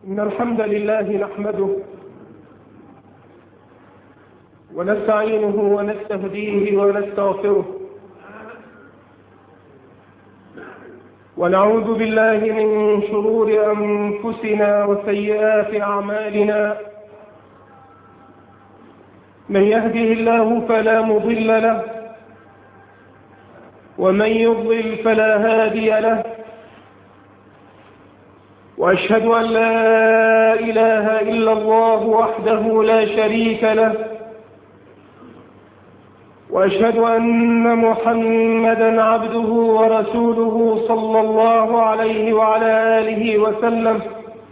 إن الحمد لله نحمده ونستعينه ونستهديه ونستغفره، ونعوذ بالله من شرور أنفسنا وسيئات أعمالنا. من يهده الله فلا مضل له، ومن يضلل فلا هادي له، وأشهد أن لا إله إلا الله وحده لا شريك له، وأشهد أن محمدًا عبده ورسوله صلى الله عليه وعلى آله وسلم.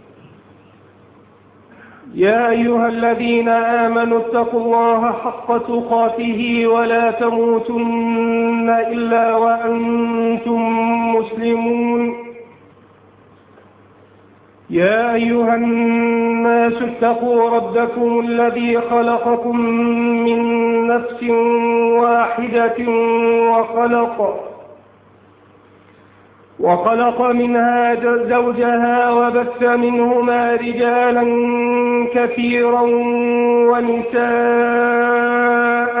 يا أيها الذين آمنوا اتقوا الله حق تقاته ولا تموتن إلا وأنتم مسلمون. يا أيها الناس اتقوا ربكم الذي خلقكم من نفس واحدة وخلق منها زوجها وبث منهما رجالا كثيرا ونساء،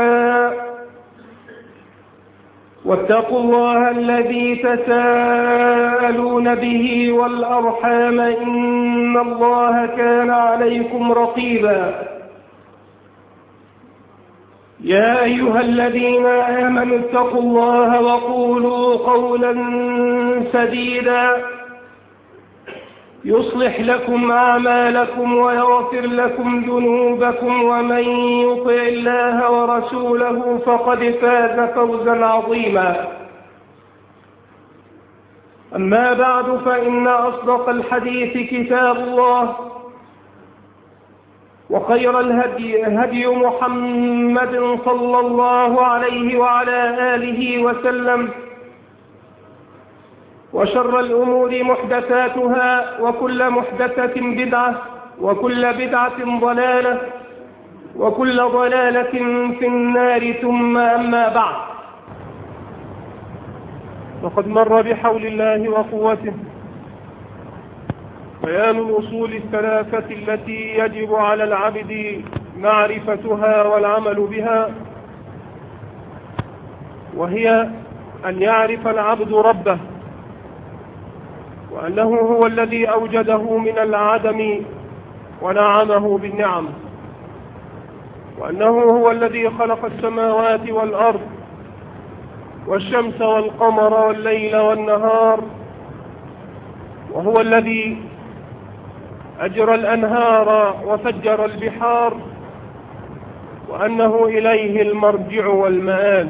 واتقوا الله الذي تساءلون به والأرحام إن الله كان عليكم رقيبا. يا أيها الذين آمنوا اتقوا الله وقولوا قولا سديدا يصلح لكم أعمالكم ويغفر لكم ذنوبكم، ومن يطع الله ورسوله فقد فاز فوزا عظيما. أما بعد، فإن أصدق الحديث كتاب الله، وخير الهدي هدي محمد صلى الله عليه وعلى آله وسلم، وشر الأمور محدثاتها، وكل محدثة بدعة، وكل بدعة ضلالة، وكل ضلالة في النار. ثم أما بعد، فقد مر بحول الله وقوته بيان الأصول الثلاثة التي يجب على العبد معرفتها والعمل بها، وهي أن يعرف العبد ربه، وأنه هو الذي أوجده من العدم ونعمه بالنعم، وأنه هو الذي خلق السماوات والأرض والشمس والقمر والليل والنهار، وهو الذي أجرى الأنهار وفجر البحار، وأنه إليه المرجع والمآل.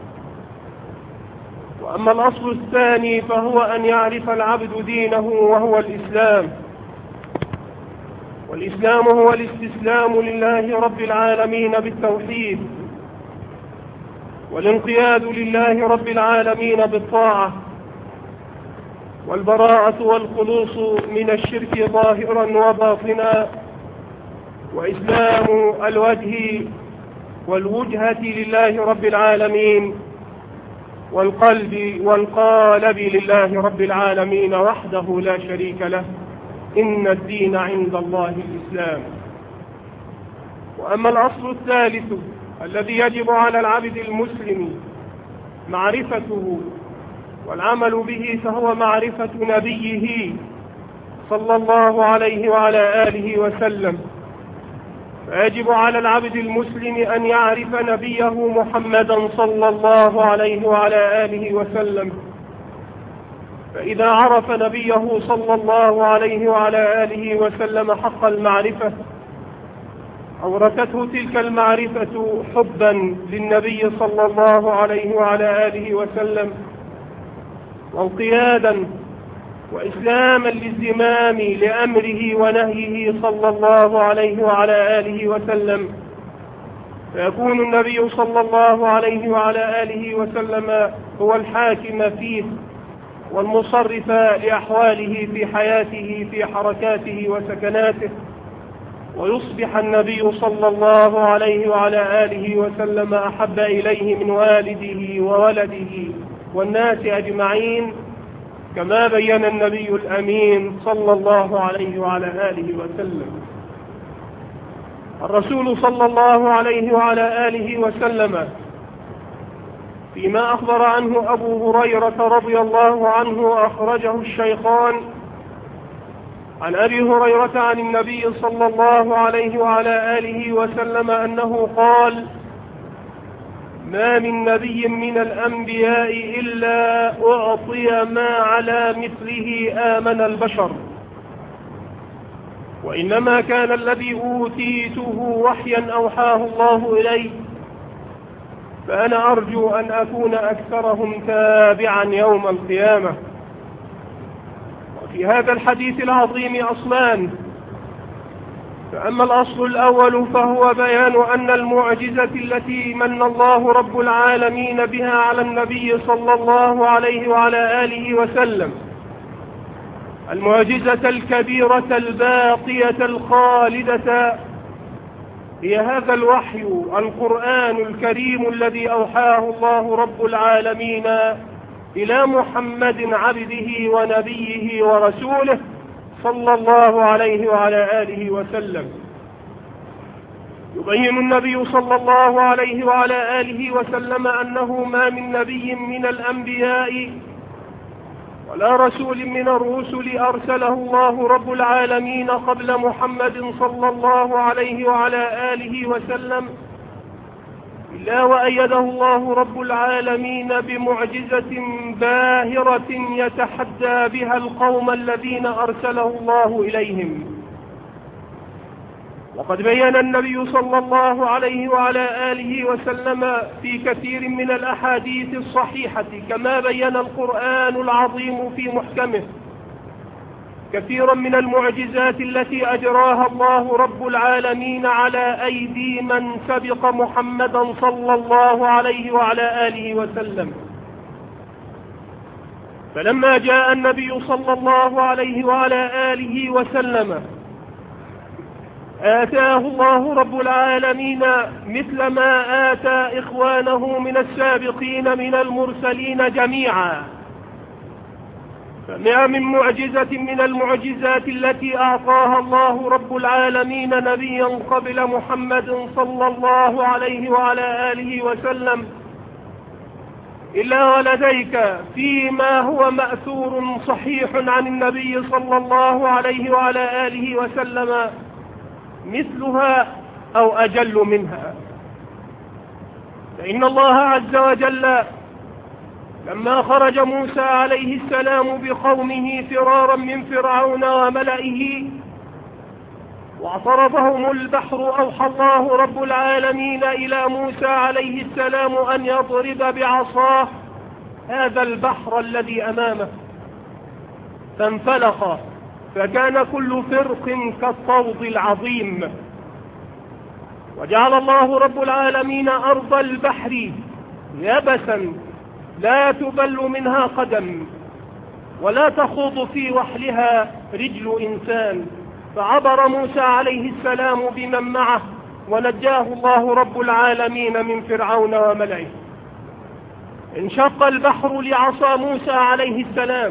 وأما الأصل الثاني فهو أن يعرف العبد دينه، وهو الإسلام. والإسلام هو الاستسلام لله رب العالمين بالتوحيد، والانقياد لله رب العالمين بالطاعة، والبراءة والخلوص من الشرك ظاهرا وباطنا، وإسلام الوجه والوجهة لله رب العالمين، والقلب والقالب لله رب العالمين وحده لا شريك له. إن الدين عند الله الإسلام. وأما الأصل الثالث الذي يجب على العبد المسلم معرفته والعمل به، فهو معرفة نبيه صلى الله عليه وعلى آله وسلم. فيجب على العبد المسلم أن يعرف نبيه محمدا صلى الله عليه وعلى آله وسلم. فإذا عرف نبيه صلى الله عليه وعلى آله وسلم حق المعرفة، أورثته تلك المعرفة حبا للنبي صلى الله عليه وعلى آله وسلم، وانقيادا وإسلاما للزمام لأمره ونهيه صلى الله عليه وعلى آله وسلم. فيكون النبي صلى الله عليه وعلى آله وسلم هو الحاكم فيه والمصرف لأحواله في حياته في حركاته وسكناته، ويصبح النبي صلى الله عليه وعلى آله وسلم أحب إليه من والده وولده والناس أجمعين، كما بين النبي الأمين صلى الله عليه وعلى آله وسلم. الرسول صلى الله عليه وعلى آله وسلم فيما أخبر عنه أبو هريرة رضي الله عنه أخرجه الشيخان عن أبي هريرة عن النبي صلى الله عليه وعلى آله وسلم أنه قال: ما من نبي من الأنبياء إلا أعطي ما على مثله آمن البشر، وإنما كان الذي أوتيته وحيا أوحاه الله إلي، فأنا أرجو أن أكون أكثرهم تابعا يوم القيامة. وفي هذا الحديث العظيم أصلان، فأما الأصل الأول فهو بيان أن المعجزة التي من الله رب العالمين بها على النبي صلى الله عليه وعلى آله وسلم، المعجزة الكبيرة الباقية الخالدة، هي هذا الوحي القرآن الكريم الذي أوحاه الله رب العالمين إلى محمد عبده ونبيه ورسوله صلى الله عليه وعلى آله وسلم. يبين النبي صلى الله عليه وعلى آله وسلم أنه ما من نبي من الأنبياء ولا رسول من الرسل أرسله الله رب العالمين قبل محمد صلى الله عليه وعلى آله وسلم إلا وأيده الله رب العالمين بمعجزة باهرة يتحدى بها القوم الذين أرسله الله إليهم. وقد بين النبي صلى الله عليه وعلى آله وسلم في كثير من الأحاديث الصحيحة كما بين القرآن العظيم في محكمه كثيرا من المعجزات التي أجراها الله رب العالمين على أيدي من سبق محمدا صلى الله عليه وعلى آله وسلم. فلما جاء النبي صلى الله عليه وعلى آله وسلم آتاه الله رب العالمين مثل ما آتى إخوانه من السابقين من المرسلين جميعا، فما من معجزة من المعجزات التي أعطاها الله رب العالمين نبيا قبل محمد صلى الله عليه وعلى آله وسلم إلا ولديك فيما هو مأثور صحيح عن النبي صلى الله عليه وعلى آله وسلم مثلها أو أجل منها. فإن الله عز وجل لما خرج موسى عليه السلام بقومه فرارا من فرعون وملئه واعترضهم البحر، أوحى الله رب العالمين إلى موسى عليه السلام أن يضرب بعصاه هذا البحر الذي أمامه، فانفلق فكان كل فرق كالطود العظيم. وجعل الله رب العالمين أرض البحر يبسا لا تبل منها قدم ولا تخوض في وحلها رجل إنسان، فعبر موسى عليه السلام بمن معه ونجاه الله رب العالمين من فرعون وملئه. انشق البحر لعصا موسى عليه السلام،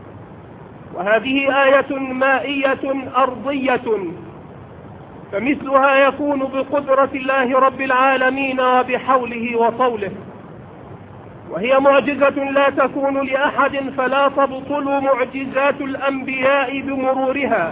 وهذه آية مائية أرضية، فمثلها يكون بقدرة الله رب العالمين وبحوله وطوله، وهي معجزة لا تكون لأحد، فلا تبطل معجزات الأنبياء بمرورها،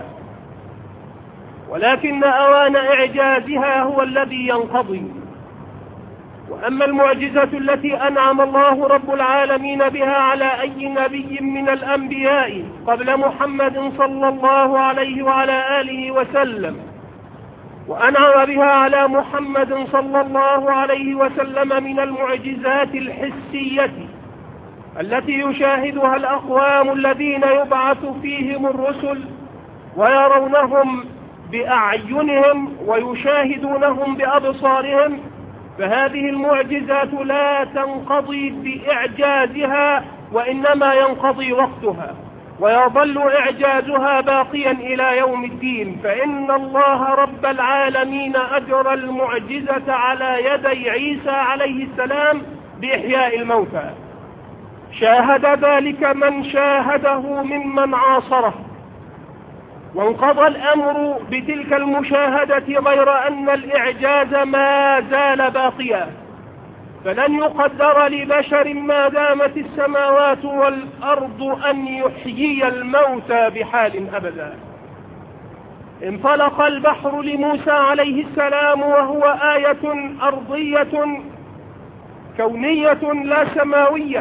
ولكن أوان إعجازها هو الذي ينقضي. وأما المعجزة التي أنعم الله رب العالمين بها على أي نبي من الأنبياء قبل محمد صلى الله عليه وعلى آله وسلم، وأنعم بها على محمد صلى الله عليه وسلم من المعجزات الحسية التي يشاهدها الأقوام الذين يبعث فيهم الرسل ويرونهم بأعينهم ويشاهدونهم بأبصارهم، فهذه المعجزات لا تنقضي بإعجازها، وإنما ينقضي وقتها ويظل إعجازها باقيا إلى يوم الدين. فإن الله رب العالمين أجرى المعجزة على يدي عيسى عليه السلام بإحياء الموتى، شاهد ذلك من شاهده ممن عاصره، وانقضى الأمر بتلك المشاهدة، غير أن الإعجاز ما زال باقيا، فلن يقدر لبشر ما دامت السماوات والأرض أن يحيي الموتى بحال أبدا. انطلق البحر لموسى عليه السلام وهو آية أرضية كونية لا سماوية،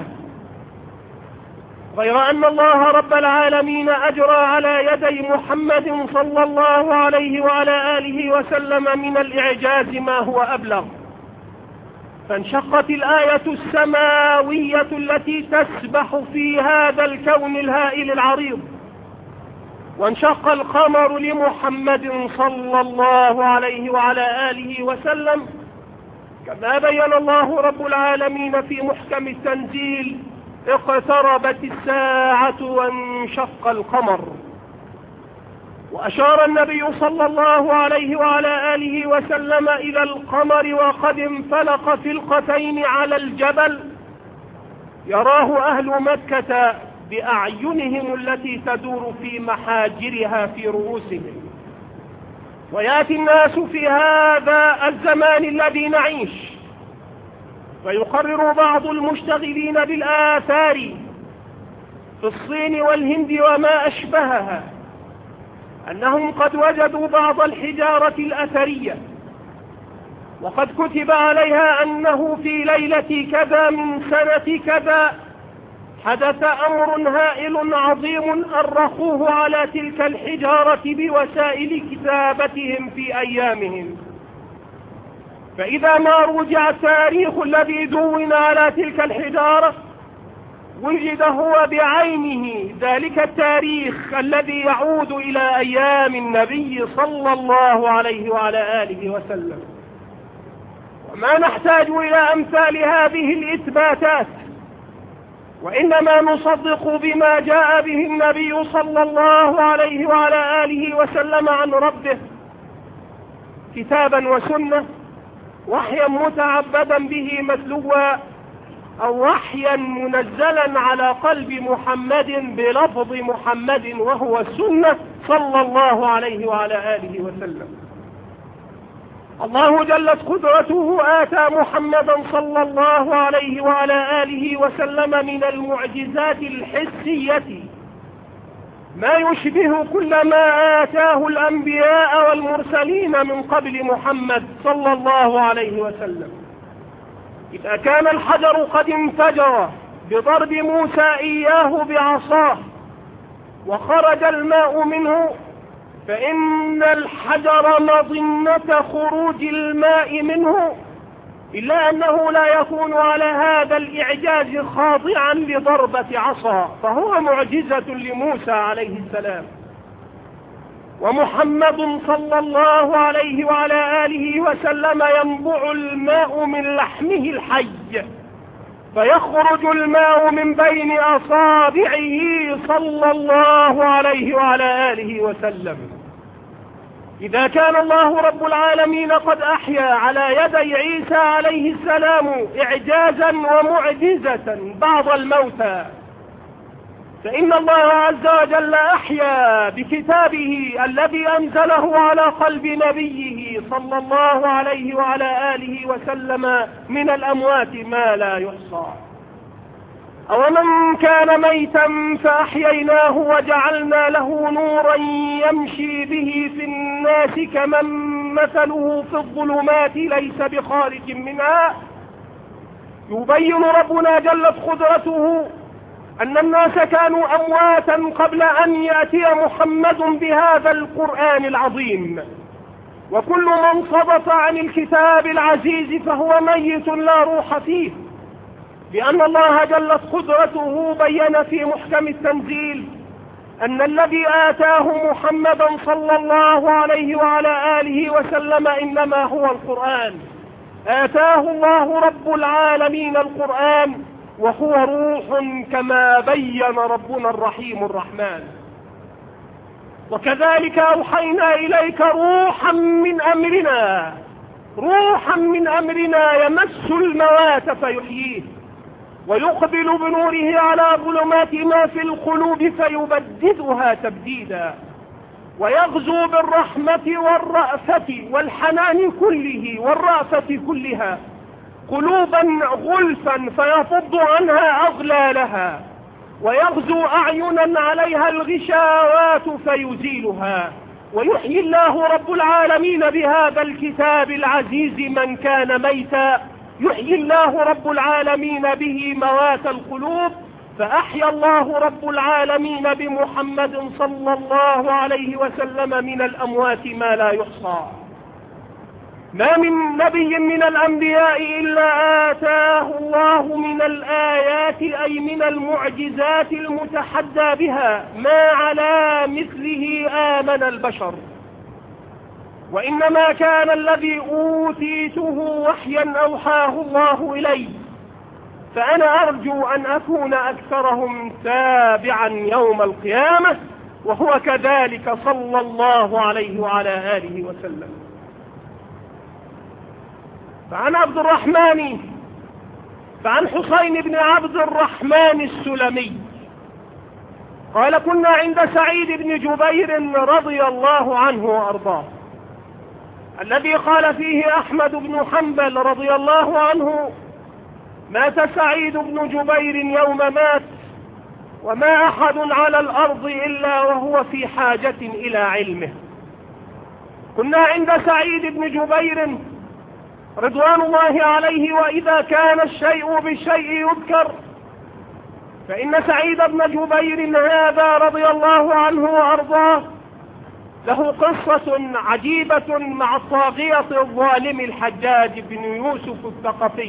غير أن الله رب العالمين أجرى على يدي محمد صلى الله عليه وعلى آله وسلم من الإعجاز ما هو أبلغ، فانشقت الآية السماوية التي تسبح في هذا الكون الهائل العريض، وانشق القمر لمحمد صلى الله عليه وعلى آله وسلم، كما بين الله رب العالمين في محكم التنزيل: اقتربت الساعة وانشق القمر. وأشار النبي صلى الله عليه وعلى آله وسلم إلى القمر وقد انفلق فلقتين على الجبل يراه أهل مكة بأعينهم التي تدور في محاجرها في رؤوسهم. ويأتي الناس في هذا الزمان الذي نعيش فيقرر بعض المشتغلين بالآثار في الصين والهند وما أشبهها أنهم قد وجدوا بعض الحجارة الأثرية، وقد كتب عليها أنه في ليلة كذا من سنة كذا حدث أمر هائل عظيم أرخوه على تلك الحجارة بوسائل كتابتهم في أيامهم. فإذا ما رجع التاريخ الذي دون على تلك الحجارة وجد هو بعينه ذلك التاريخ الذي يعود إلى أيام النبي صلى الله عليه وعلى آله وسلم. وما نحتاج إلى أمثال هذه الإثباتات، وإنما نصدق بما جاء به النبي صلى الله عليه وعلى آله وسلم عن ربه كتابا وسنة، وحيا متعبدا به متلوا، أو وحيا منزلا على قلب محمد بلفظ محمد وهو السنة صلى الله عليه وعلى آله وسلم. الله جلت قدرته آتى محمدا صلى الله عليه وعلى آله وسلم من المعجزات الحسية ما يشبه كل ما آتاه الأنبياء والمرسلين من قبل محمد صلى الله عليه وسلم. إذا كان الحجر قد انفجر بضرب موسى إياه بعصاه وخرج الماء منه، فإن الحجر مظنة خروج الماء منه، إلا أنه لا يكون على هذا الإعجاز خاضعا لضربة عصا، فهو معجزة لموسى عليه السلام. ومحمد صلى الله عليه وعلى آله وسلم ينبع الماء من لحمه الحي، فيخرج الماء من بين أصابعه صلى الله عليه وعلى آله وسلم. إذا كان الله رب العالمين قد أحيا على يدي عيسى عليه السلام إعجازا ومعجزة بعض الموتى، فإن الله عز وجل أحيا بكتابه الذي أنزله على قلب نبيه صلى الله عليه وعلى آله وسلم من الأموات ما لا يحصى. أومن كان ميتا فأحييناه وجعلنا له نورا يمشي به في الناس كمن مثله في الظلمات ليس بخارج منها. يبين ربنا جلت قدرته أن الناس كانوا أمواتا قبل أن يأتي محمد بهذا القرآن العظيم، وكل من صدف عن الكتاب العزيز فهو ميت لا روح فيه، لأن الله جلت قدرته بين في محكم التنزيل أن الذي آتاه محمدا صلى الله عليه وعلى آله وسلم إنما هو القرآن. آتاه الله رب العالمين القرآن وهو روح كما بين ربنا الرحيم الرحمن. وكذلك أوحينا إليك روحا من أمرنا يمس الموات فيحييه، ويقبل بنوره على ظلمات ما في القلوب فيبددها تبديدا، ويغزو بالرحمة والرأفة والحنان كله والرأفة كلها قلوبا غلفا فيفض عنها أغلالها، ويغزو أعينا عليها الغشاوات فيزيلها. ويحيي الله رب العالمين بهذا الكتاب العزيز من كان ميتا، يحيي الله رب العالمين به موات القلوب، فأحيا الله رب العالمين بمحمد صلى الله عليه وسلم من الأموات ما لا يحصى. ما من نبي من الأنبياء إلا آتاه الله من الآيات أي من المعجزات المتحدى بها ما على مثله آمن البشر، وإنما كان الذي أوتيته وحيا أوحاه الله إلي، فأنا أرجو أن أكون أكثرهم تابعا يوم القيامة، وهو كذلك صلى الله عليه وعلى آله وسلم. فعن حسين بن عبد الرحمن السلمي قال: كنا عند سعيد بن جبير رضي الله عنه وأرضاه، الذي قال فيه أحمد بن حنبل رضي الله عنه: مات سعيد بن جبير يوم مات، وما أحد على الأرض إلا وهو في حاجة إلى علمه. كنا عند سعيد بن جبير رضوان الله عليه، وإذا كان الشيء بالشيء يذكر، فإن سعيد بن جبير هذا رضي الله عنه وأرضاه له قصة عجيبة مع الطاغية الظالم الحجاج بن يوسف الثقفي.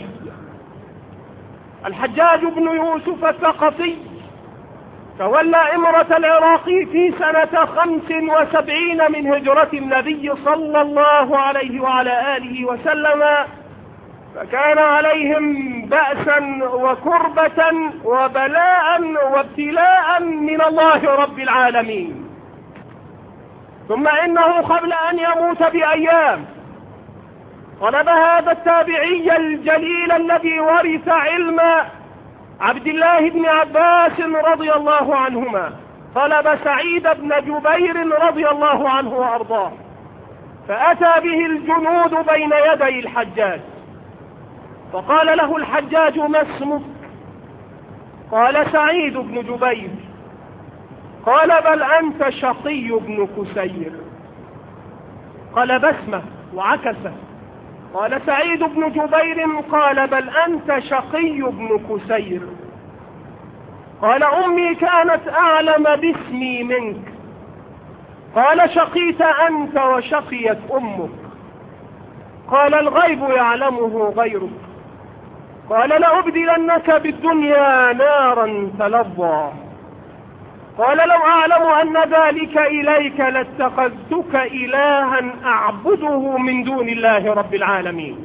الحجاج بن يوسف الثقفي تولى إمرة العراق في سنة 75 من هجرة النبي صلى الله عليه وعلى آله وسلم، فكان عليهم بأسا وكربة وبلاء وابتلاء من الله رب العالمين. ثم إنه قبل أن يموت بأيام طلب هذا التابعي الجليل الذي ورث علم عبد الله بن عباس رضي الله عنهما، طلب سعيد بن جبير رضي الله عنه وأرضاه، فأتى به الجنود بين يدي الحجاج، فقال له الحجاج: ما اسمك؟ قال: سعيد بن جبير. قال: بل أنت شقي بن كسير. قال: بسمة وعكسه. قال: سعيد بن جبير. قال: بل أنت شقي بن كسير. قال: أمي كانت أعلم باسمي منك. قال: شقيت أنت وشقيت أمك. قال: الغيب يعلمه غيرك. قال: لأبدلنك بالدنيا نارا تلظى. قال: لو أعلم أن ذلك إليك لاتخذتك إلها أعبده من دون الله رب العالمين.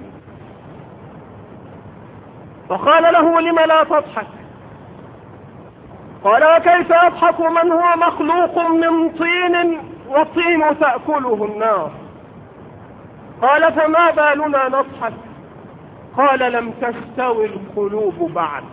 فقال له: لم لا تضحك؟ قال: وكيف يضحك من هو مخلوق من طين والطين تأكله النار؟ قال: فما بالنا نضحك؟ قال: لم تستوي القلوب بعد.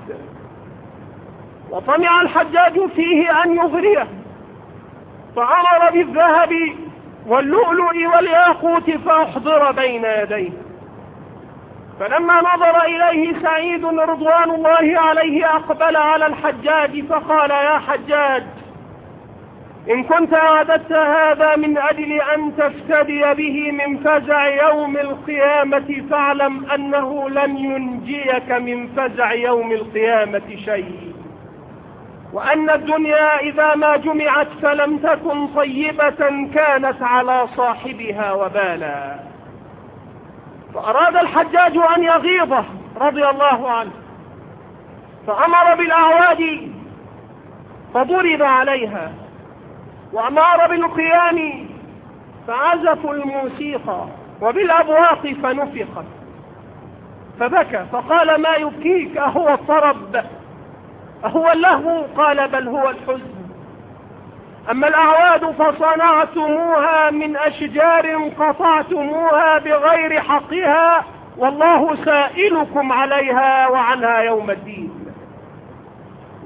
وطمع الحجاج فيه أن يغريه، فأمر بالذهب واللؤلؤ والياقوت فأحضر بين يديه. فلما نظر إليه سعيد رضوان الله عليه أقبل على الحجاج فقال: يا حجاج، إن كنت أعددت هذا من أجل أن تفتدي به من فزع يوم القيامة، فاعلم أنه لن ينجيك من فزع يوم القيامة شيء، وأن الدنيا إذا ما جمعت فلم تكن طيبة كانت على صاحبها وبالا. فأراد الحجاج أن يغيظه رضي الله عنه، فأمر بالأعواد فضرب عليها، وأمر بالقيام فعزفوا الموسيقى، وبالأبواق فنفخت. فبكى فقال: ما يبكيك؟ أهو الطرب؟ أهو اللهو؟ قال: بل هو الحزن. أما الأعواد فصنعتموها من أشجار قطعتموها بغير حقها، والله سائلكم عليها وعنها يوم الدين.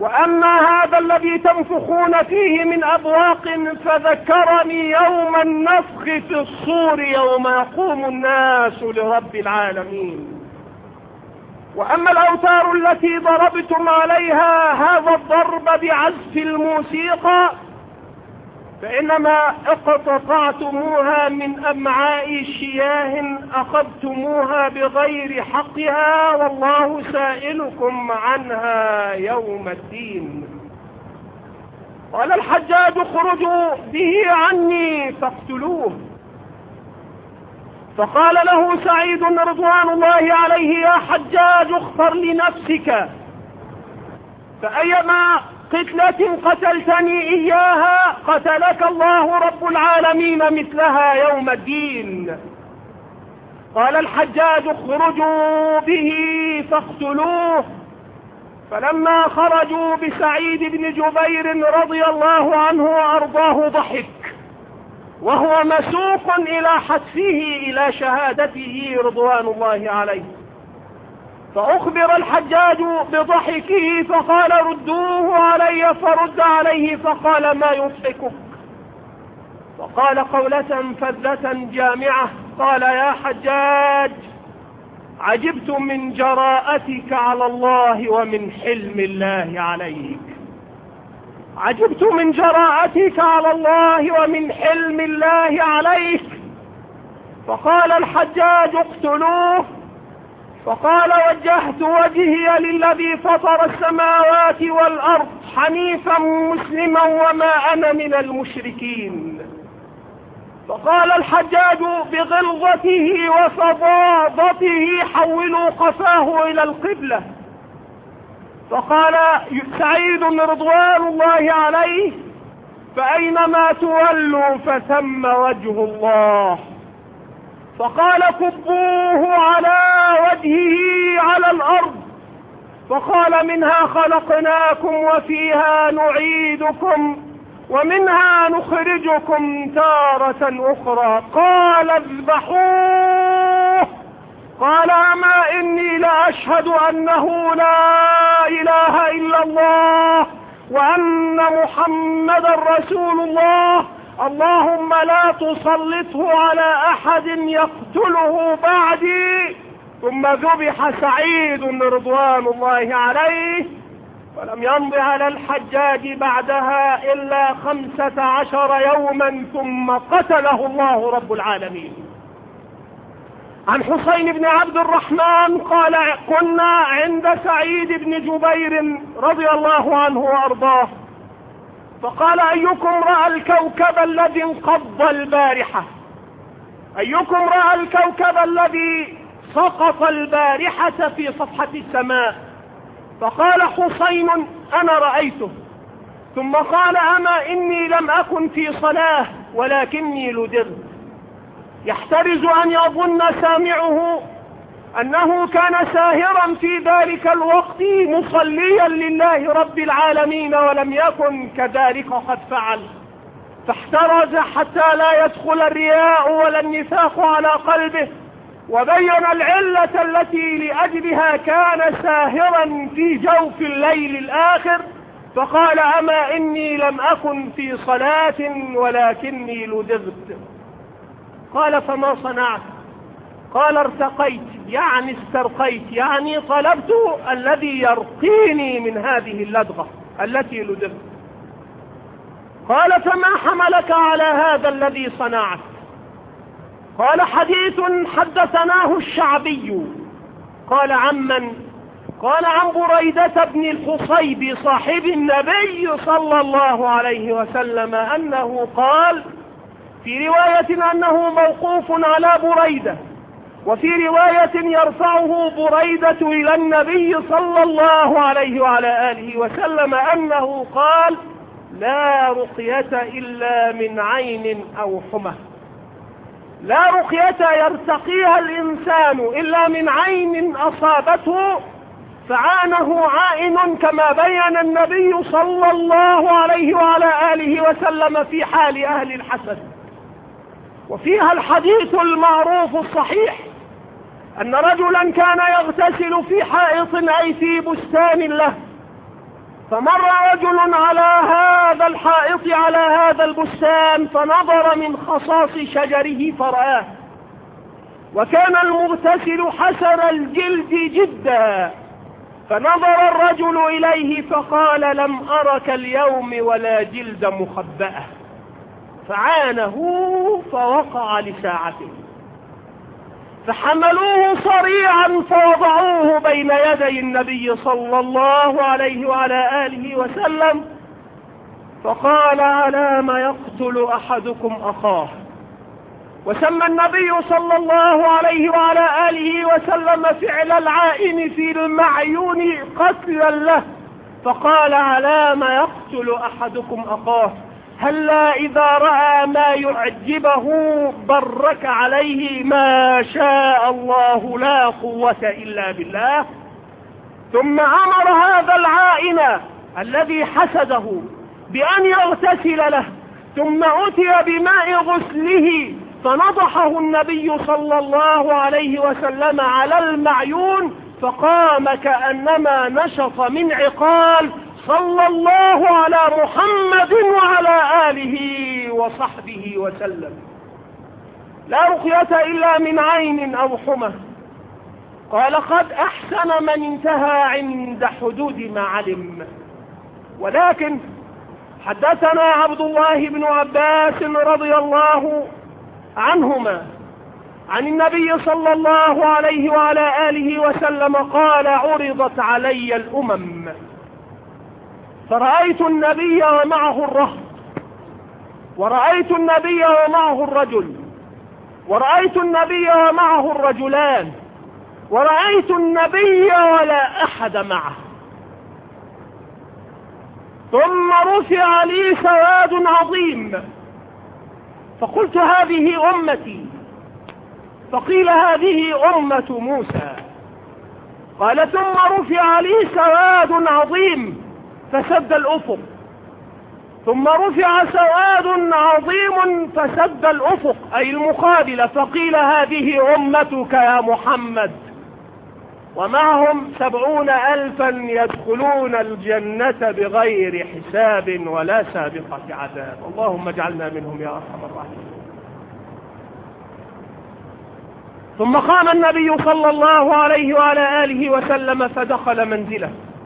وأما هذا الذي تنفخون فيه من أبواق فذكرني يوم النفخ في الصور يوم يقوم الناس لرب العالمين. وأما الأوتار التي ضربتم عليها هذا الضرب بعزف الموسيقى فإنما اقتطعتموها من أمعاء شياه أخذتموها بغير حقها والله سائلكم عنها يوم الدين. قال الحجاج اخرجوا به عني فاقتلوه. فقال له سعيد رضوان الله عليه يا حجاج اختر لنفسك فأيما قتلة قتلتني إياها قتلك الله رب العالمين مثلها يوم الدين. قال الحجاج اخرجوا به فاقتلوه. فلما خرجوا بسعيد بن جبير رضي الله عنه وأرضاه ضحك وهو مسوق إلى حتفه إلى شهادته رضوان الله عليه. فأخبر الحجاج بضحكه فقال ردوه علي فرد عليه فقال ما يضحكك؟ فقال قولة فذة جامعة قال يا حجاج عجبت من جراءتك على الله ومن حلم الله عليك. عجبت من جراءتك على الله ومن حلم الله عليك. فقال الحجاج اقتلوه. فقال وجهت وجهي للذي فطر السماوات والأرض حنيفا مسلما وما أنا من المشركين. فقال الحجاج بغلظته وفظاظته حولوا قفاه إلى القبلة. فقال سعيد رضوان الله عليه فأينما تولوا فثم وجه الله. فقال كبوه على وجهه على الأرض. فقال منها خلقناكم وفيها نعيدكم ومنها نخرجكم تارة أخرى. قال اذبحوه. قال أما إني لأشهد أنه لا إله إلا الله وأن محمد رسول الله اللهم لا تسلطه على أحد يقتله بعدي. ثم ذبح سعيد رضوان الله عليه. ولم يمض على الحجاج بعدها إلا 15 يوما ثم قتله الله رب العالمين. عن حسين بن عبد الرحمن قال كنا عند سعيد بن جبير رضي الله عنه وأرضاه فقال أيكم رأى الكوكب الذي انقض البارحة؟ أيكم رأى الكوكب الذي سقط البارحة في صفحة السماء؟ فقال حسين أنا رأيته. ثم قال أما إني لم أكن في صلاة ولكني لدغت. يحترز أن يظن سامعه أنه كان ساهرا في ذلك الوقت مصليا لله رب العالمين ولم يكن كذلك قد فعل. فاحترز حتى لا يدخل الرياء ولا النفاق على قلبه وبين العلة التي لأجلها كان ساهرا في جوف الليل الآخر. فقال أما إني لم أكن في صلاة ولكني لدغت. قال فما صنعت؟ قال ارتقيت يعني استرقيت يعني طلبت الذي يرقيني من هذه اللدغة التي لدغت. قال فما حملك على هذا الذي صنعت؟ قال حديث حدثناه الشعبي. قال عمن؟ قال عن بريدة بن الحصيب صاحب النبي صلى الله عليه وسلم أنه قال في رواية أنه موقوف على بريدة وفي رواية يرفعه بريدة إلى النبي صلى الله عليه وعلى آله وسلم أنه قال لا رقية إلا من عين أو حمى. لا رقية يرتقيها الإنسان إلا من عين أصابته فعانه عائن كما بين النبي صلى الله عليه وعلى آله وسلم في حال أهل الحسد. وفيها الحديث المعروف الصحيح أن رجلا كان يغتسل في حائط أي في بستان له فمر رجل على هذا الحائط على هذا البستان فنظر من خصاص شجره فرآه، وكان المغتسل حسن الجلد جدا، فنظر الرجل إليه فقال: لم أرك اليوم ولا جلد مخبأة، فعانه فوقع لساعته، فحملوه صريعا فوضعوه بين يدي النبي صلى الله عليه وعلى آله وسلم، فقال: علام يقتل أحدكم أخاه؟ وسمى النبي صلى الله عليه وعلى آله وسلم فعل العائن في المعيون قتلا له، فقال: علام يقتل أحدكم أخاه؟ هلا إذا رأى ما يعجبه برك عليه ما شاء الله لا قوة إلا بالله. ثم أمر هذا العائن الذي حسده بأن يغتسل له، ثم أتي بماء غسله فنضحه النبي صلى الله عليه وسلم على المعيون، فقام كأنما نشط من عقال، صلى الله على محمد وعلى آله وصحبه وسلم. لا رقية إلا من عين أو حمى. قال: قد أحسن من انتهى عند حدود ما علم. ولكن حدثنا عبد الله بن عباس رضي الله عنهما عن النبي صلى الله عليه وعلى آله وسلم قال: عرضت علي الأمم فرأيت النبي ومعه الرهط، ورأيت النبي ومعه الرجل، ورأيت النبي ومعه الرجلان، ورأيت النبي ولا أحد معه، ثم رفع لي سواد عظيم فقلت: هذه أمتي. فقيل: هذه أمة موسى. قال: ثم رفع لي سواد عظيم فسد الأفق، ثم رفع سواد عظيم فسد الأفق، أي المقابلة، فقيل: هذه أمتك يا محمد، ومعهم 70,000 يدخلون الجنة بغير حساب ولا سابقة عذاب. اللهم اجعلنا منهم يا أرحم الراحمين. ثم قام النبي صلى الله عليه وعلى آله وسلم فدخل منزله،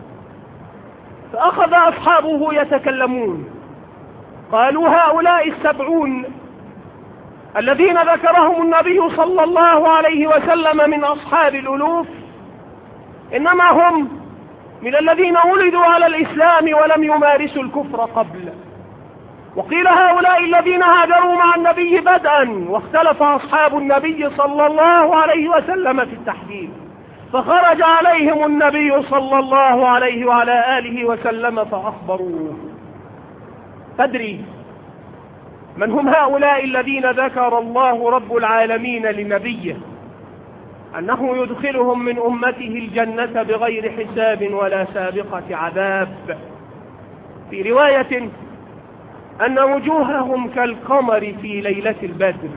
فأخذ أصحابه يتكلمون، قالوا: هؤلاء 70 الذين ذكرهم النبي صلى الله عليه وسلم من أصحاب الألوف إنما هم من الذين ولدوا على الإسلام ولم يمارسوا الكفر قبل. وقيل: هؤلاء الذين هاجروا مع النبي بدءا، واختلف أصحاب النبي صلى الله عليه وسلم في التحديد، فخرج عليهم النبي صلى الله عليه وعلى آله وسلم فأخبروه. تدري من هم هؤلاء الذين ذكر الله رب العالمين لنبيه أنه يدخلهم من أمته الجنة بغير حساب ولا سابقة عذاب؟ في رواية أن وجوههم كالقمر في ليلة البدر،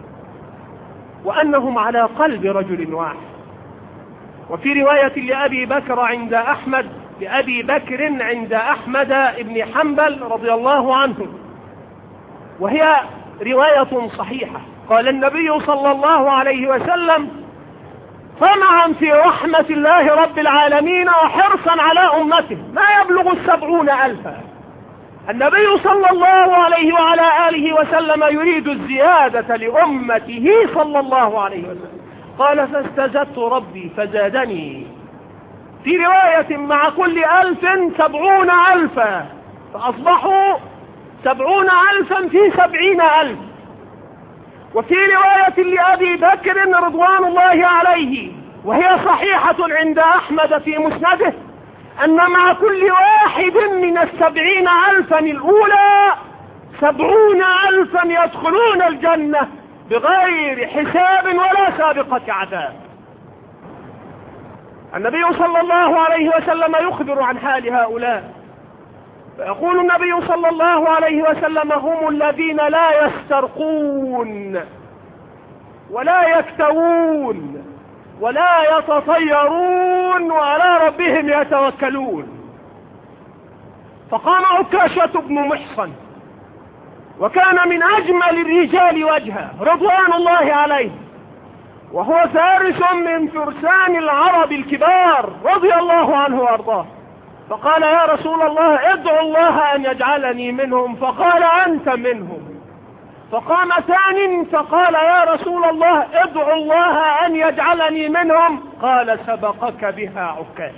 وأنهم على قلب رجل واحد. وفي رواية لأبي بكر عند أحمد بن حنبل رضي الله عنه، وهي رواية صحيحة، قال النبي صلى الله عليه وسلم: طمعا في رحمة الله رب العالمين وحرصا على أمته ما يبلغ 70,000. النبي صلى الله عليه وعلى آله وسلم يريد الزيادة لأمته صلى الله عليه وسلم. قال: فاستزدت ربي فزادني. في رواية: مع كل 1000 70,000، فأصبحوا 70,000 في 70,000. وفي رواية لأبي بكر رضوان الله عليه، وهي صحيحة عند أحمد في مسنده، أن مع كل واحد من 70,000 الأولى 70,000 يدخلون الجنة بغير حساب ولا سابقة عذاب. النبي صلى الله عليه وسلم يخبر عن حال هؤلاء، فيقول النبي صلى الله عليه وسلم: هم الذين لا يسترقون ولا يكتوون ولا يتطيرون وعلى ربهم يتوكلون. فقام عكاشة بن محصن، وكان من أجمل الرجال وجها رضوان الله عليه، وهو فارس من فرسان العرب الكبار رضي الله عنه وارضاه. فقال يا رسول الله ادعو الله أن يجعلني منهم، فقال أنت منهم. فقام ثان فقال يا رسول الله ادعو الله أن يجعلني منهم، قال سبقك بها عكاش.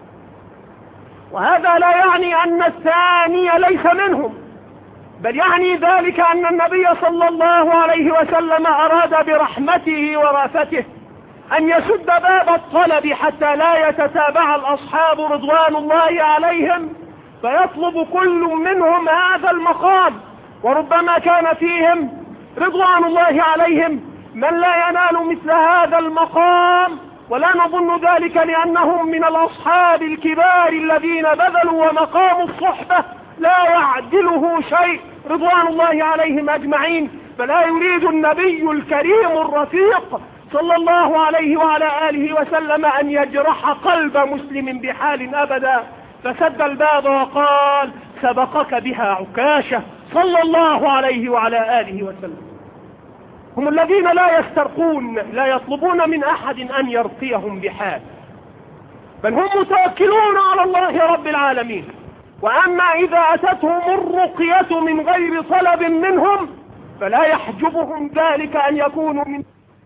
وهذا لا يعني أن الثاني ليس منهم، بل يعني ذلك أن النبي صلى الله عليه وسلم أراد برحمته ورافته أن يسد باب الطلب حتى لا يتتابع الأصحاب رضوان الله عليهم فيطلب كل منهم هذا المقام. وربما كان فيهم رضوان الله عليهم من لا ينال مثل هذا المقام، ولا نظن ذلك لأنهم من الأصحاب الكبار الذين بذلوا ومقام الصحبة لا يعدله شيء رضوان الله عليهم أجمعين. فلا يريد النبي الكريم الرفيق صلى الله عليه وعلى آله وسلم أن يجرح قلب مسلم بحال أبدا، فسد الباب وقال سبقك بها عكاشة صلى الله عليه وعلى آله وسلم. هم الذين لا يسترقون، لا يطلبون من أحد أن يرقيهم بحال، بل هم متوكلون على الله رب العالمين. وأما إذا أتتهم الرقية من غير طلب منهم فلا يحجبهم ذلك أن يكونوا من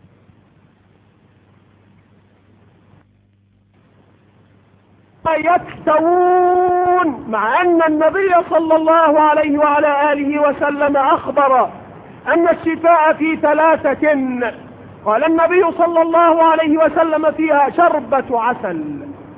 يكتوون، مع أن النبي صلى الله عليه وعلى آله وسلم أخبر أن الشفاء في 3، قال النبي صلى الله عليه وسلم فيها شربة عسل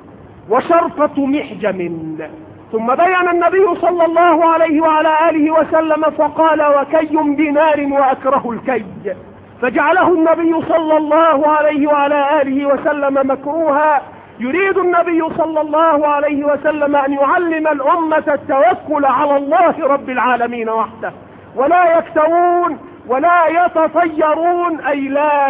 وشرطة محجم. ثم بين النبي صلى الله عليه وعلى آله وسلم فقال وكي دينار وأكره الكي، فجعله النبي صلى الله عليه وعلى آله وسلم مكروها. يريد النبي صلى الله عليه وسلم أن يعلم الأمة التوكل على الله رب العالمين وحده، ولا يكتوون ولا يتطيرون، أي لا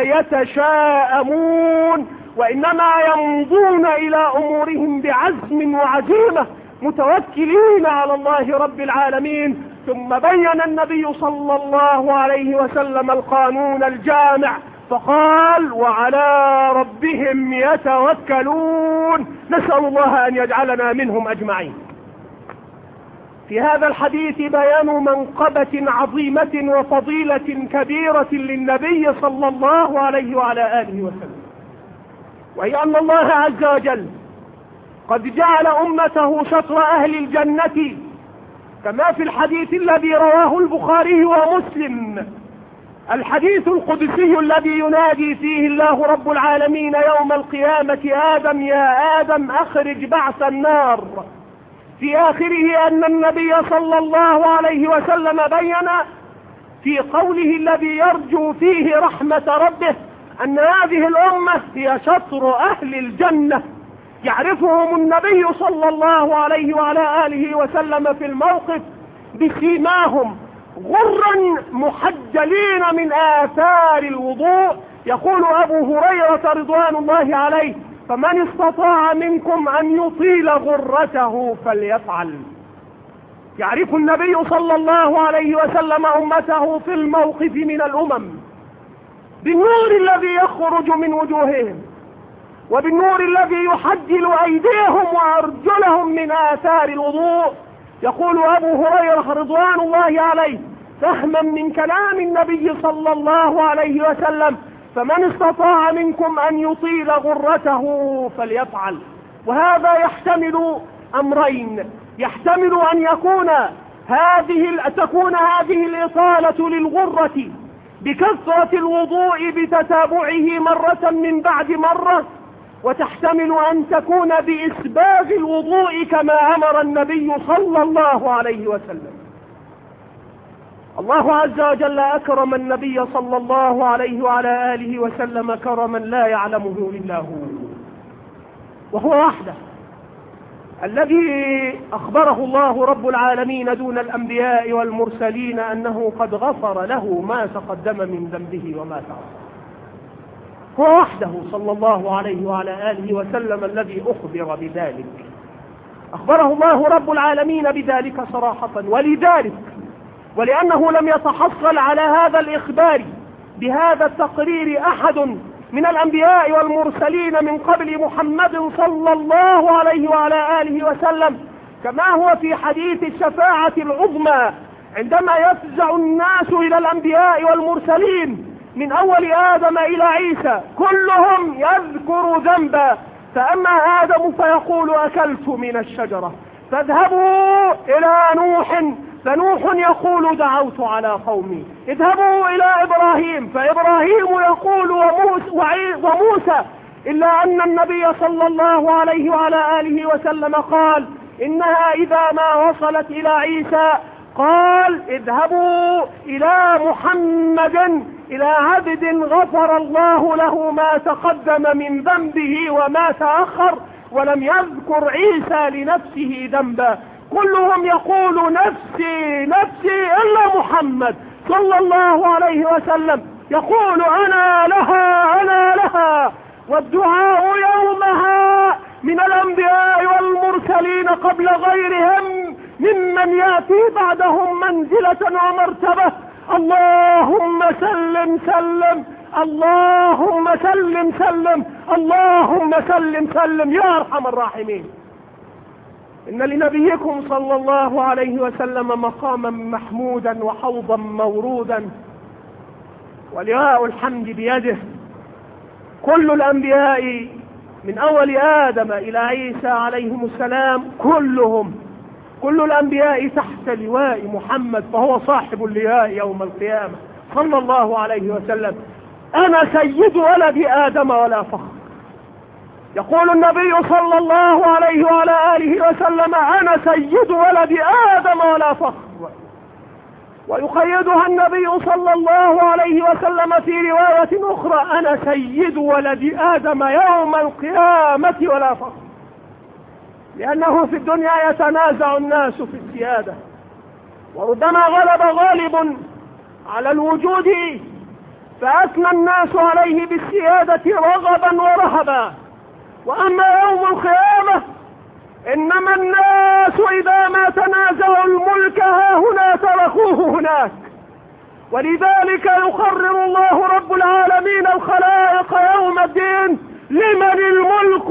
يتشاءمون، وإنما يمضون إلى أمورهم بعزم وعزيمة متوكلين على الله رب العالمين. ثم بين النبي صلى الله عليه وسلم القانون الجامع فقال وعلى ربهم يتوكلون. نسأل الله أن يجعلنا منهم أجمعين. في هذا الحديث بيان منقبة عظيمة وفضيلة كبيرة للنبي صلى الله عليه وعلى آله وسلم، وهي أن الله عز وجل قد جعل أمته شطر أهل الجنة، كما في الحديث الذي رواه البخاري ومسلم، الحديث القدسي الذي ينادي فيه الله رب العالمين يوم القيامة آدم يا آدم أخرج بعث النار. في آخره أن النبي صلى الله عليه وسلم بين في قوله الذي يرجو فيه رحمة ربه أن هذه الأمة هي شطر أهل الجنة، يعرفهم النبي صلى الله عليه وعلى آله وسلم في الموقف بسيماهم غرا محجلين من آثار الوضوء. يقول أبو هريرة رضوان الله عليه فمن استطاع منكم أن يطيل غرته فليفعل. يعرف النبي صلى الله عليه وسلم أمته في الموقف من الأمم بالنور الذي يخرج من وجوههم، وبالنور الذي يحجل أيديهم وأرجلهم من آثار الوضوء. يقول أبو هريرة رضوان الله عليه فهما من كلام النبي صلى الله عليه وسلم فمن استطاع منكم أن يطيل غرته فليفعل. وهذا يحتمل أمرين، يحتمل أن تكون هذه الإطالة للغرة بكثرة الوضوء بتتابعه مرة من بعد مرة، وتحتمل أن تكون بإسباغ الوضوء كما أمر النبي صلى الله عليه وسلم. الله عز وجل أكرم النبي صلى الله عليه وعلى آله وسلم كرما لا يعلمه إلا هو، وهو وحده الذي أخبره الله رب العالمين دون الأنبياء والمرسلين أنه قد غفر له ما تقدم من ذنبه وما تأخر. هو وحده صلى الله عليه وعلى آله وسلم الذي أخبر بذلك. أخبره الله رب العالمين بذلك صراحة. ولذلك ولأنه لم يتحصل على هذا الإخبار بهذا التقرير أحد من الأنبياء والمرسلين من قبل محمد صلى الله عليه وعلى آله وسلم، كما هو في حديث الشفاعة العظمى عندما يفزع الناس إلى الأنبياء والمرسلين من أول آدم إلى عيسى كلهم يذكر ذنبا، فأما آدم فيقول أكلت من الشجرة، فاذهبوا إلى نوح فنوح يقول دعوت على قومي، اذهبوا إلى إبراهيم فإبراهيم يقول وموسى، إلا أن النبي صلى الله عليه وعلى آله وسلم قال إنها إذا ما وصلت إلى عيسى قال اذهبوا إلى محمد، إلى عبد غفر الله له ما تقدم من ذنبه وما تأخر، ولم يذكر عيسى لنفسه ذنبا. كلهم يقول نفسي نفسي إلا محمد صلى الله عليه وسلم يقول أنا لها أنا لها. والدعاء يومها من الأنبياء والمرسلين قبل غيرهم ممن يأتي بعدهم منزلة ومرتبة اللهم سلم سلم، اللهم سلم سلم، اللهم سلم سلم يا أرحم الراحمين. إن لنبيكم صلى الله عليه وسلم مقاما محمودا وحوضا مورودا ولواء الحمد بيده. كل الأنبياء من أول آدم إلى عيسى عليهم السلام كل الأنبياء تحت لواء محمد، فهو صاحب اللواء يوم القيامة صلى الله عليه وسلم. أنا سيد ولد آدم ولا فخر. يقول النبي صلى الله عليه وعلى آله وسلم أنا سيد ولد آدم ولا فخر. ويقيدها النبي صلى الله عليه وسلم في رواية أخرى أنا سيد ولد آدم يوم القيامة ولا فخر، لأنه في الدنيا يتنازع الناس في السيادة، وربما غلب غالب على الوجود فأثنى الناس عليه بالسيادة رغبا ورهبا. وأما يوم القيامة إنما الناس إذا ما تنازعوا الملك هنا تركوه هناك. ولذلك يقرر الله رب العالمين الخلائق يوم الدين لمن الملك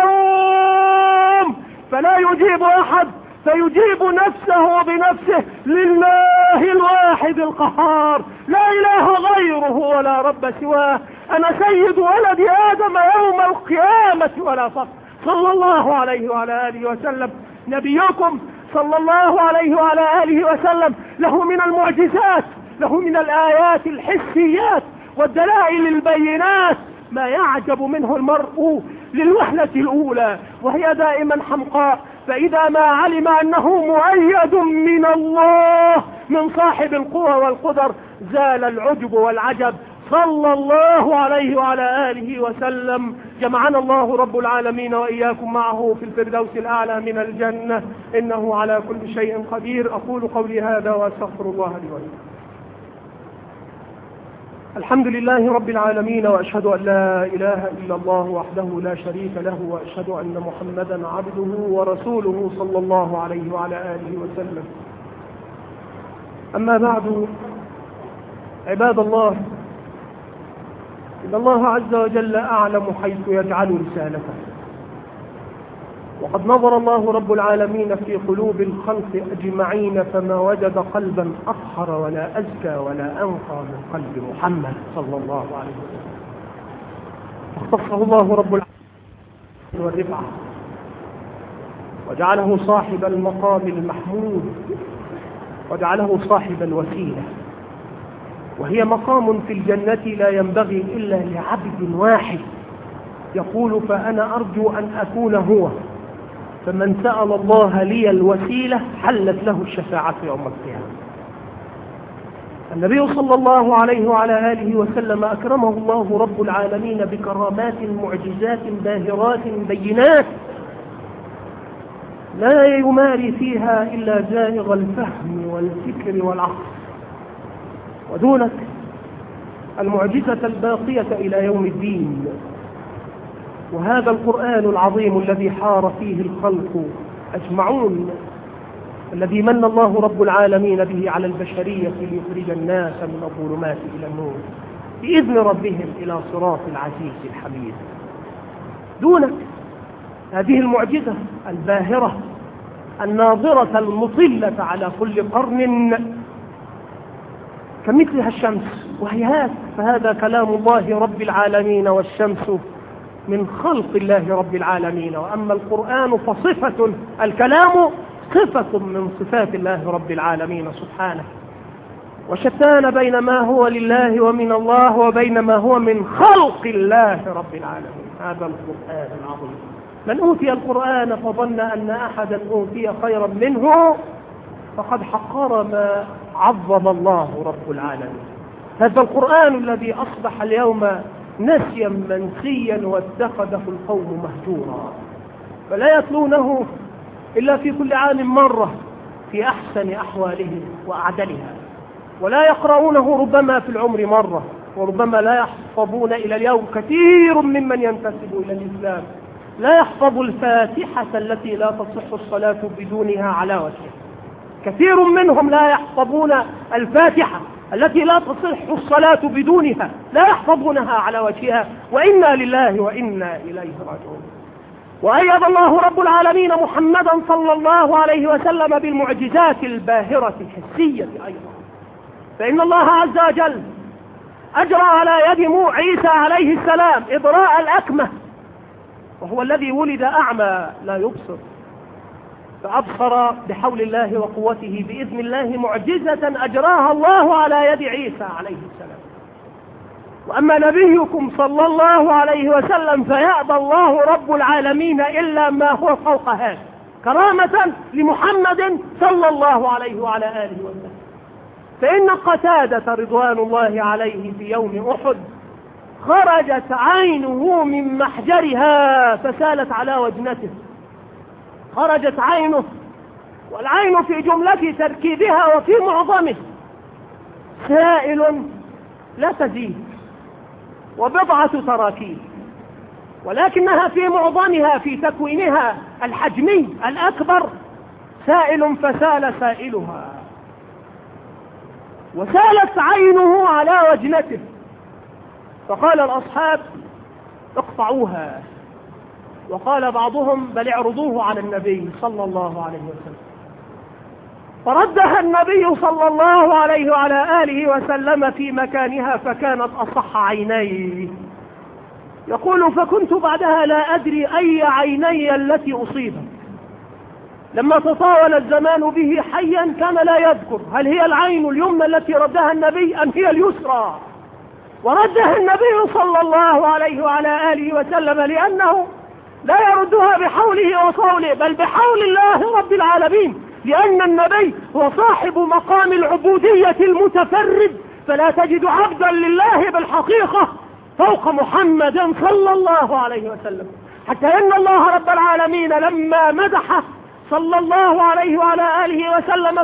اليوم، فلا يجيب أحد فيجيب نفسه بنفسه لله الواحد القهار لا إله غيره ولا رب سواه. أنا سيد ولد آدم يوم القيامة ولا فخر صلى الله عليه وعلى آله وسلم. نبيكم صلى الله عليه وعلى آله وسلم له من المعجزات، له من الآيات الحسيات والدلائل البينات ما يعجب منه المرء للوهلة الأولى وهي دائما حمقاء، فإذا ما علم أنه مؤيد من الله من صاحب القوى والقدر زال العجب والعجب صلى الله عليه وعلى آله وسلم. جمعنا الله رب العالمين وإياكم معه في الفردوس الأعلى من الجنة، إنه على كل شيء قدير. أقول قولي هذا وأستغفر الله لي ولكم. الحمد لله رب العالمين، وأشهد أن لا إله إلا الله وحده لا شريك له، وأشهد أن محمدا عبده ورسوله صلى الله عليه وعلى آله وسلم. أما بعد، عباد الله، إن الله عز وجل أعلم حيث يجعل رسالته، وقد نظر الله رب العالمين في قلوب الخلق أجمعين فما وجد قلبا أطهر ولا أزكى ولا أنقى من قلب محمد صلى الله عليه وسلم، اختصه الله رب العالمين والرفعة وجعله صاحب المقام المحمود وجعله صاحب الوسيلة، وهي مقام في الجنة لا ينبغي إلا لعبد واحد يقول فأنا أرجو أن أكون هو، فمن سأل الله لي الوسيلة حلت له الشفاعة يوم القيامة. النبي صلى الله عليه وعلى آله وسلم أكرمه الله رب العالمين بكرامات معجزات باهرات بينات لا يماري فيها إلا زائغ الفهم والفكر والعقل. ودونك المعجزة الباقية إلى يوم الدين، وهذا القرآن العظيم الذي حار فيه الخلق أجمعون، الذي من الله رب العالمين به على البشرية ليخرج الناس من الظلمات إلى النور بإذن ربهم إلى صراط العزيز الحميد. دونك هذه المعجزة الباهرة الناظرة المطلة على كل قرن كمثلها الشمس وهيهات، فهذا كلام الله رب العالمين، والشمس من خلق الله رب العالمين. وأما القرآن فصفة، الكلام صفة من صفات الله رب العالمين سبحانه، وشتان بين ما هو لله ومن الله وبين ما هو من خلق الله رب العالمين. هذا القرآن العظيم. من أوتي القرآن فظن أن أحدا أوتي خيرا منه فقد حقر ما عظم الله رب العالمين. هذا القرآن الذي أصبح اليوم نسيا منسيا واتخذه القوم مهجورا، فلا يتلونه إلا في كل عام مرة في أحسن أحوالهم وأعدلها، ولا يقرؤونه ربما في العمر مرة، وربما لا يحفظون إلى اليوم كثير ممن ينتسب إلى الإسلام لا يحفظ الفاتحة التي لا تصح الصلاة بدونها على وجهها. كثير منهم لا يحفظون الفاتحة التي لا تصح الصلاة بدونها، لا يحفظونها على وجهها، وإنا لله وإنا إليه راجعون. وأيد الله رب العالمين محمدا صلى الله عليه وسلم بالمعجزات الباهرة الحسية أيضا، فإن الله عز وجل أجرى على يد عيسى عليه السلام إبراء الأكمة، وهو الذي ولد أعمى لا يبصر، فأبصر بحول الله وقوته بإذن الله معجزة أجراها الله على يد عيسى عليه السلام. وأما نبيكم صلى الله عليه وسلم فيأبى الله رب العالمين إلا ما هو فوق هذا كرامة لمحمد صلى الله عليه وعلى آله وسلم. فإن قتادة رضوان الله عليه في يوم أحد خرجت عينه من محجرها فسالت على وجنته، خرجت عينه، والعين في جملة تركيبها وفي معظمه سائل لا تزيد وبضعة تراكيب، ولكنها في معظمها في تكوينها الحجمي الأكبر سائل فسال سائلها، وسالت عينه على وجنته، فقال الأصحاب اقطعوها، وقال بعضهم بل اعرضوه على النبي صلى الله عليه وسلم، فردها النبي صلى الله عليه وعلى آله وسلم في مكانها فكانت أصح عينيه. يقول فكنت بعدها لا أدري أي عيني التي أصيبت. لما تطاول الزمان به حيا كان لا يذكر هل هي العين اليمنى التي ردها النبي أم هي اليسرى، وردها النبي صلى الله عليه وعلى آله وسلم لأنه لا يردها بحوله وصوله بل بحول الله رب العالمين، لأن النبي هو صاحب مقام العبودية المتفرد، فلا تجد عبدا لله بالحقيقة فوق محمد صلى الله عليه وسلم، حتى إن الله رب العالمين لما مدح صلى الله عليه وعلى آله وسلم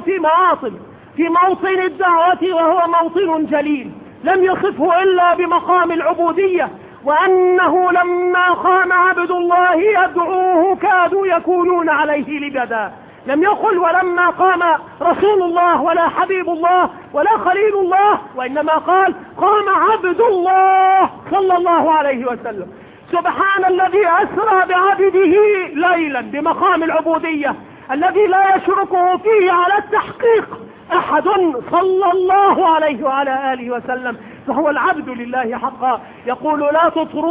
في موطن الدعوة وهو موطن جليل لم يصفه إلا بمقام العبودية، وأنه لما قام عبد الله يدعوه كادوا يكونون عليه لبدا. لم يقل ولما قام رسول الله ولا حبيب الله ولا خليل الله، وإنما قال قام عبد الله صلى الله عليه وسلم. سبحان الذي أسرى بعبده ليلا بمقام العبودية الذي لا يشركه فيه على التحقيق أحد صلى الله عليه وعلى آله وسلم، فهو العبد لله حقا. يقول لا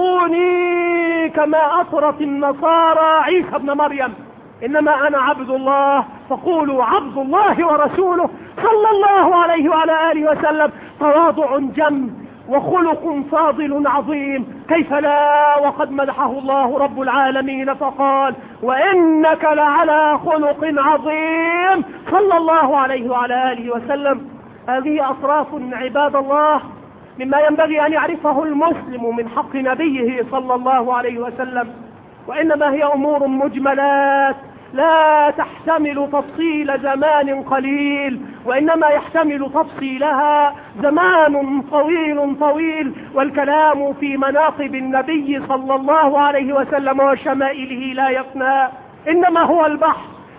تطروني كما أطرت النصارى عيسى ابن مريم، إنما أنا عبد الله فقولوا عبد الله ورسوله صلى الله عليه وعلى آله وسلم. تواضع جم وخلق فاضل عظيم، كيف لا وقد مدحه الله رب العالمين فقال وإنك لعلى خلق عظيم صلى الله عليه وعلى آله وسلم. هذه أطراف عباد الله مما ينبغي أن يعرفه المسلم من حق نبيه صلى الله عليه وسلم، وإنما هي أمور مجملات لا تحتمل تفصيل زمان قليل، وإنما يحتمل تفصيلها زمان طويل، والكلام في مناقب النبي صلى الله عليه وسلم وشمائله لا يفنى، إنما هو البحر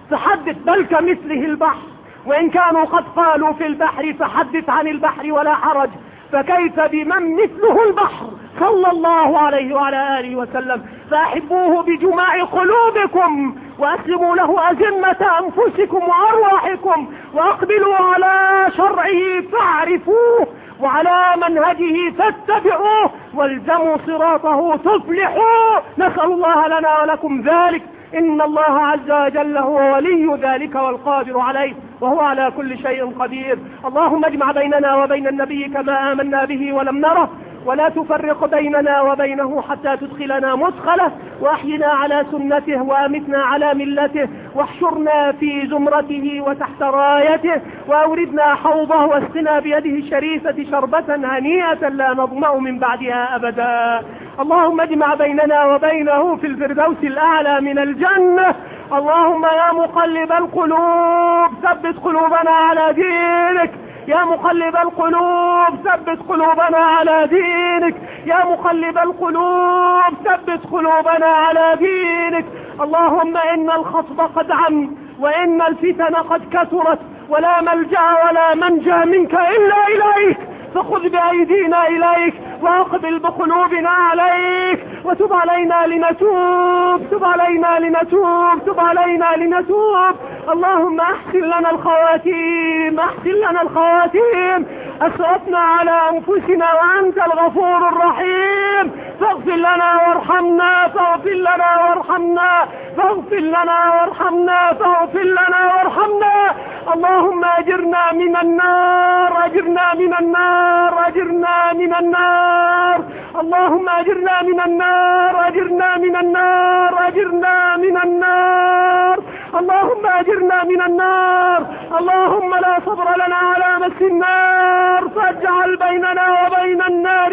فحدث بل كمثله البحر، وإن كانوا قد قالوا في البحر فحدث عن البحر ولا حرج، فكيف بمن مثله البحر صلى الله عليه وعلى آله وسلم. فأحبوه بجماع قلوبكم وأسلموا له أزمة أنفسكم وأرواحكم، وأقبلوا على شرعه فاعرفوه وعلى منهجه فاتبعوه والزموا صراطه تفلحوا. نسأل الله لنا ولكم ذلك، إن الله عز وجل هو ولي ذلك والقادر عليه، وهو على كل شيء قدير. اللهم اجمع بيننا وبين النبي كما آمنا به ولم نره، ولا تفرق بيننا وبينه حتى تدخلنا مدخله، وأحينا على سنته وأمتنا على ملته، واحشرنا في زمرته وتحت رايته، وأوردنا حوضه واسقنا بيده الشريفة شربة هنيئة لا نظمأ من بعدها أبدا. اللهم اجمع بيننا وبينه في الفردوس الأعلى من الجنة. اللهم يا مقلب القلوب ثبت قلوبنا على دينك، يا مقلب القلوب ثبت قلوبنا على دينك، يا مقلب القلوب ثبت قلوبنا على دينك. اللهم إن الخصب قد عم، وإن الفتن قد كثرت، ولا ملجأ ولا منجا منك إلا إليك، فخذ بأيدينا إليك وأقبل بقلوبنا عليك، وتب علينا لنتوب، تب علينا لنتوب، تب علينا لنتوب. اللهم أحسن لنا الخواتيم، أحسن لنا الخواتيم. أسرفنا على أنفسنا وأنت الغفور الرحيم، فاغفر لنا وارحمنا، فاغفر لنا وارحمنا، فاغفر لنا وارحمنا، فاغفر لنا وارحمنا. اللهم أجرنا من النار، أجرنا من النار، أجرنا من النار. اللهم أجرنا من النار، أجرنا من النار، أجرنا من النار. اللهم أجرنا من النار. اللهم لا صبر لنا على مس النار، فاجعل بيننا وبين النار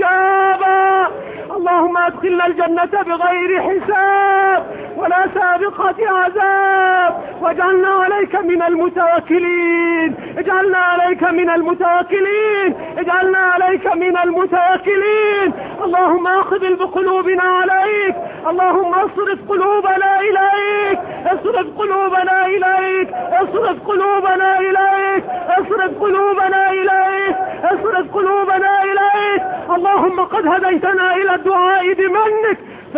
حجابا. اللهم ادخلنا الجنة بغير حساب ولا سابقة عذاب، واجعلنا عليك من المتوكلين، اجعلنا عليك من المتوكلين، اجعلنا عليك من المتوكلين. اللهم اقبل بقلوبنا عليك، اللهم اصرف قلوبنا إليك، اصرف قلوبنا إليك، اصرف قلوبنا إليك، اصرف قلوبنا إليك، اصرف قلوبنا إليك. اللهم قد هديتنا إلى الدعاء بمنك،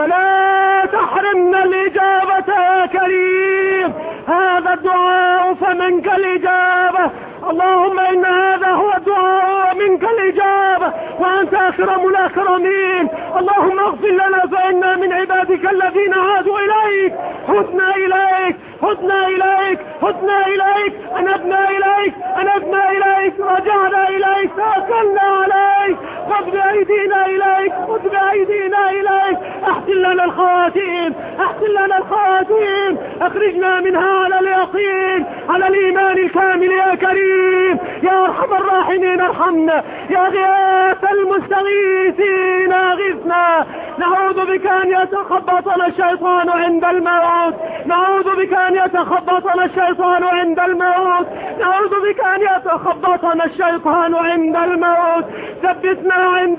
فلا تحرمنا الإجابة يا كريم. هذا الدعاء فمنك الإجابة. اللهم إن هذا هو الدعاء ومنك الإجابة، وأنت أكرم الأكرمين. اللهم اغفر لنا فإنا من عبادك الذين عادوا إليك، هدنا إليك، هدنا إليك، هدنا إليك، أنبنا إليك، أنبنا إليك، رجعنا إليك، توكلنا عليك. خذ بأيدينا إليك، خذ بأيدينا إليك. أحسن لنا الخواتيم، أحسن لنا الخواتيم. أخرجنا منها على اليقين، على الإيمان الكامل يا كريم. يا أرحم الراحمين ارحمنا، يا غياث المستغيثين أغثنا. نعوذ بك أن يتخبطنا الشيطان عند الموت، نعوذ بك أن يتخبطنا الشيطان عند الموت، نعوذ بك أن يتخبطنا الشيطان عند الموت. ثبتنا عند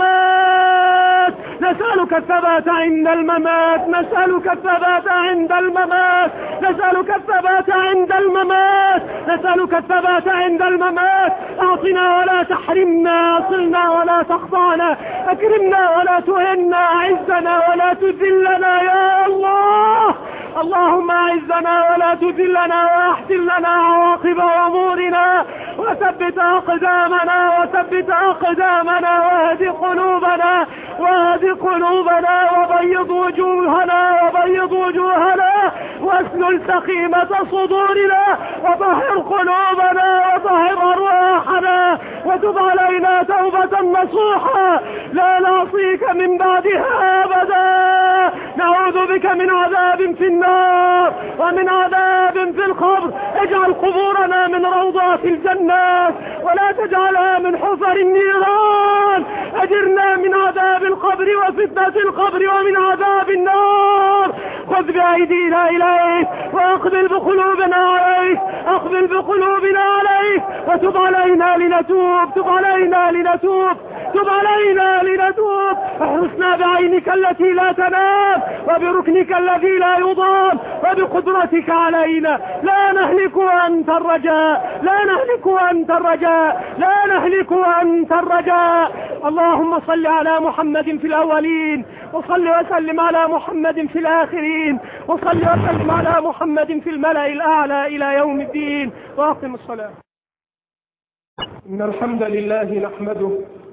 الممات، نسألك الثبات عند الممات، نسألك الثبات عند الممات، نسألك الثبات عند الممات، نسألك الثبات عند الممات. أعطنا ولا تحرمنا، أصلنا ولا تخضعنا، أكرمنا ولا تهنا، أعزنا ولا تذلنا يا الله. اللهم أعزنا ولا تذلنا، وأحسن لنا عواقب أمورنا، وثبت أقدامنا، وثبت أقدامنا، واهد قلوبنا، واهد قلوبنا، وبيض وجوهنا، وبيض وجوهنا، واسلل سخيمة صدورنا، وطهر قلوبنا، وطهر أرواحنا، وتب علينا توبة نصوحا لا نعصيك من بعدها أبدا. نعوذ بك من عذاب في النار ومن عذاب في القبر. اجعل قبورنا من روضات الجنات، ولا تجعلها من حفر النيران. أجرنا من عذاب القبر وفتنة القبر ومن عذاب النار. خذ بأيدينا إليك، وأقبل بقلوبنا عليك، أقبل بقلوبنا عليك، وتب علينا لنتوب، تب علينا لنتوب، تب علينا لنتوب. احرس بعينك التي لا تنام وبركنك الذي لا يضام وبقدرتك علينا. لا نهلك وأنت الرجاء، لا نهلك وأنت الرجاء، لا نهلك وأنت الرجاء. اللهم صل على محمد في الأولين، وصل وسلم على محمد في الآخرين، وصل وسلم على محمد في الملأ الأعلى إلى يوم الدين. وأقم الصلاة. إن الحمد لله نحمده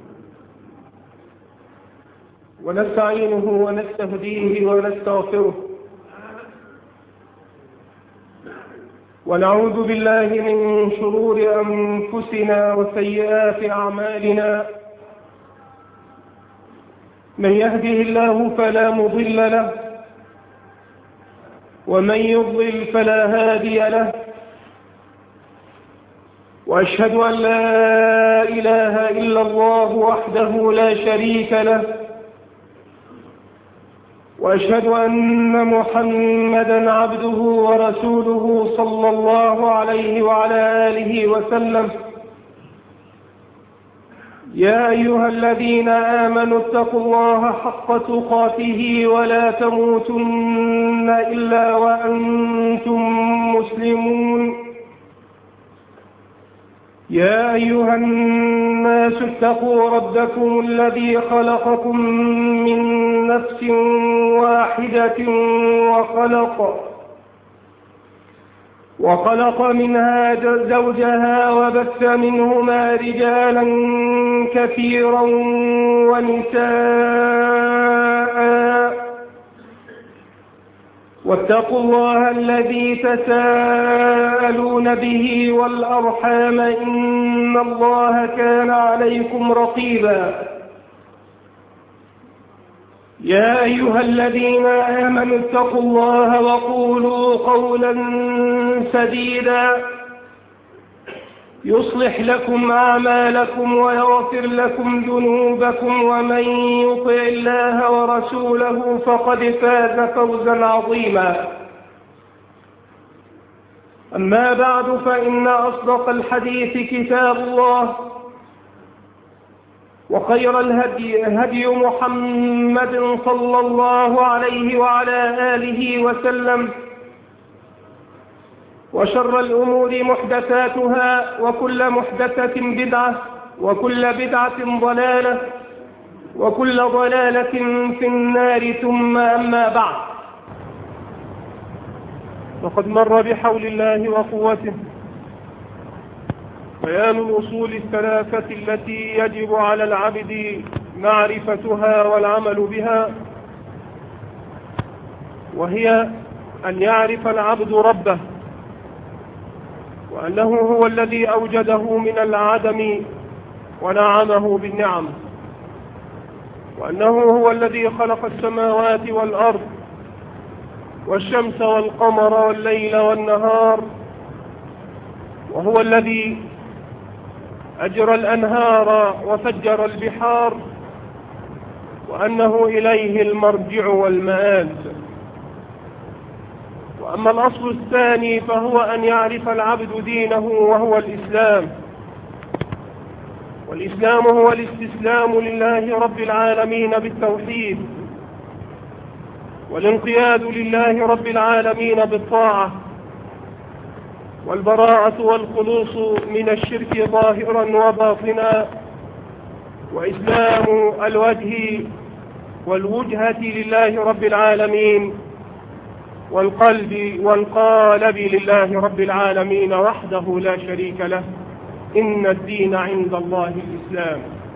ونستعينه ونستهديه ونستغفره، ونعوذ بالله من شرور أنفسنا وسيئات أعمالنا. من يهده الله فلا مضل له، ومن يضلل فلا هادي له. وأشهد أن لا إله إلا الله وحده لا شريك له، وأشهد أن محمدا عبده ورسوله صلى الله عليه وعلى آله وسلم. يا أيها الذين آمنوا اتقوا الله حق تقاته ولا تموتن إلا وأنتم مسلمون. يا أيها الناس اتقوا ربكم الذي خلقكم من نفس واحدة وخلق منها زوجها وبث منهما رجالا كثيرا ونساء. واتقوا الله الذي تساءلون به والأرحام إن الله كان عليكم رقيبا. يا أيها الذين آمنوا اتقوا الله وقولوا قولا سديدا يصلح لكم أعمالكم ويغفر لكم ذنوبكم، ومن يطع الله ورسوله فقد فاز فوزا عظيما. أما بعد، فإن أصدق الحديث كتاب الله، وخير الهدي هدي محمد صلى الله عليه وعلى آله وسلم، وشر الأمور محدثاتها، وكل محدثة بدعة، وكل بدعة ضلالة، وكل ضلالة في النار. ثم أما بعد، وقد مر بحول الله وقوته بيان الأصول الثلاثة التي يجب على العبد معرفتها والعمل بها، وهي أن يعرف العبد ربه، وأنه هو الذي أوجده من العدم ونعمه بالنعم، وأنه هو الذي خلق السماوات والأرض والشمس والقمر والليل والنهار، وهو الذي أجرى الأنهار وفجر البحار، وأنه إليه المرجع والمآل. وأما الأصل الثاني فهو أن يعرف العبد دينه، وهو الإسلام. والإسلام هو الاستسلام لله رب العالمين بالتوحيد، والانقياد لله رب العالمين بالطاعة، والبراءة والخلوص من الشرك ظاهرا وباطنا، وإسلام الوجه والوجهة لله رب العالمين، والقلب والقالب لله رب العالمين وحده لا شريك له. إن الدين عند الله الإسلام.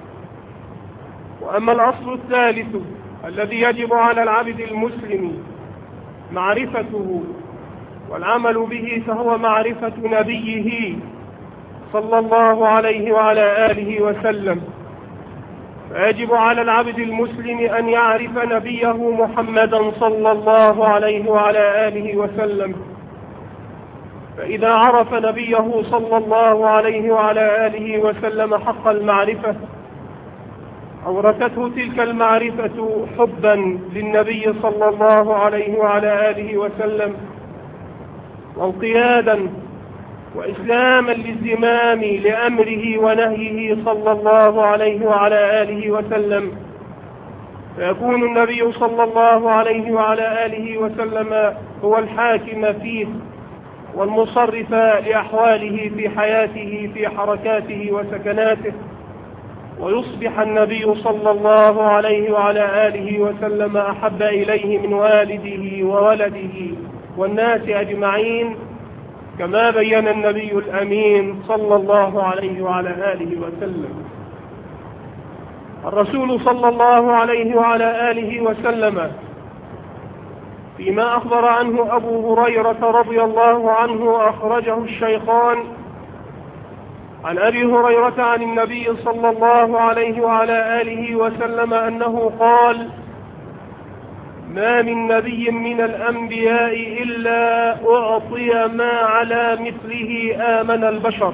وأما الأصل الثالث الذي يجب على العبد المسلم معرفته والعمل به، فهو معرفة نبيه صلى الله عليه وعلى آله وسلم. فيجب على العبد المسلم أن يعرف نبيه محمدا صلى الله عليه وعلى آله وسلم. فإذا عرف نبيه صلى الله عليه وعلى آله وسلم حق المعرفة، أورثته تلك المعرفة حبا للنبي صلى الله عليه وعلى آله وسلم، وانقيادا وإسلاما للزمام لأمره ونهيه صلى الله عليه وعلى آله وسلم. فيكون النبي صلى الله عليه وعلى آله وسلم هو الحاكم فيه والمصرف لأحواله في حياته في حركاته وسكناته، ويصبح النبي صلى الله عليه وعلى آله وسلم أحب إليه من والده وولده والناس أجمعين، كما بين النبي الأمين صلى الله عليه وعلى آله وسلم. الرسول صلى الله عليه وعلى آله وسلم فيما أخبر عنه أبو هريرة رضي الله عنه أخرجه الشيخان عن أبي هريرة عن النبي صلى الله عليه وعلى آله وسلم أنه قال: ما من نبي من الأنبياء إلا أعطي ما على مثله آمن البشر،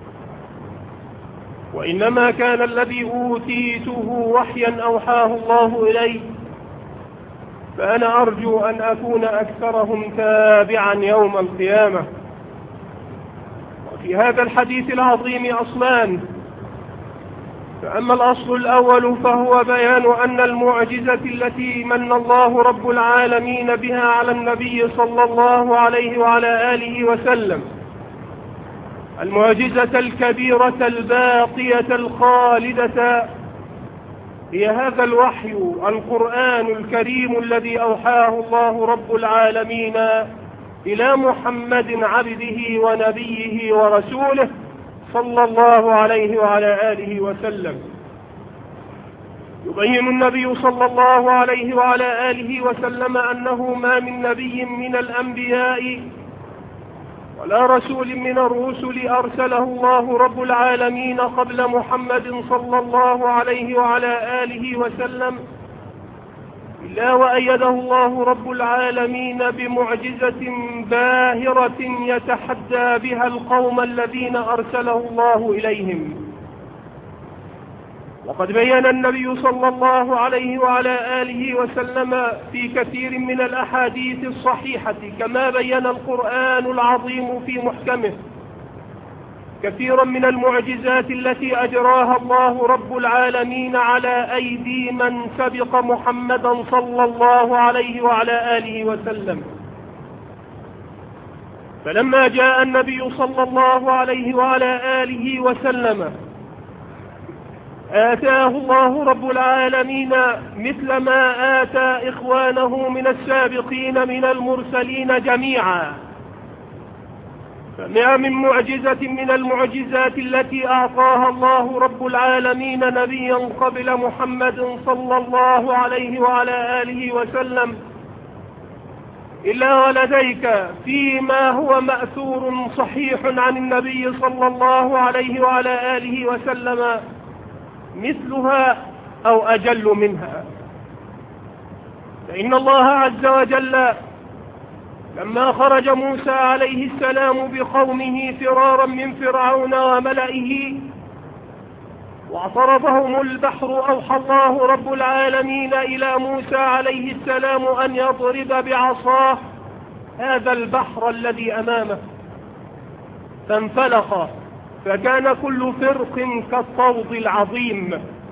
وإنما كان الذي أوتيته وحيا أوحاه الله إلي، فأنا أرجو أن أكون أكثرهم تابعا يوم القيامة. وفي هذا الحديث العظيم أصلان، فأما الأصل الأول فهو بيان أن المعجزة التي من الله رب العالمين بها على النبي صلى الله عليه وعلى آله وسلم، المعجزة الكبيرة الباقية الخالدة، هي هذا الوحي القرآن الكريم الذي أوحاه الله رب العالمين إلى محمد عبده ونبيه ورسوله صلى الله عليه وعلى آله وسلم. يبين النبي صلى الله عليه وعلى آله وسلم أنه ما من نبي من الأنبياء ولا رسول من الرسل أرسله الله رب العالمين قبل محمد صلى الله عليه وعلى آله وسلم إلا وأيده الله رب العالمين بمعجزة باهرة يتحدى بها القوم الذين أرسله الله إليهم. وقد بين النبي صلى الله عليه وعلى آله وسلم في كثير من الأحاديث الصحيحة، كما بين القرآن العظيم في محكمه، كثيرا من المعجزات التي أجراها الله رب العالمين على أيدي من سبق محمدا صلى الله عليه وعلى آله وسلم. فلما جاء النبي صلى الله عليه وعلى آله وسلم آتاه الله رب العالمين مثل ما آتى إخوانه من السابقين من المرسلين جميعا، فما من معجزة من المعجزات التي أعطاها الله رب العالمين نبيا قبل محمد صلى الله عليه وعلى آله وسلم إلا ولديك فيما هو مأثور صحيح عن النبي صلى الله عليه وعلى آله وسلم مثلها أو أجل منها. فإن الله عز وجل لما خرج موسى عليه السلام بقومه فرارا من فرعون وملئه واعترضهم البحر، أوحى الله رب العالمين إلى موسى عليه السلام أن يضرب بعصاه هذا البحر الذي أمامه، فانفلق، فكان كل فرق كالطود العظيم.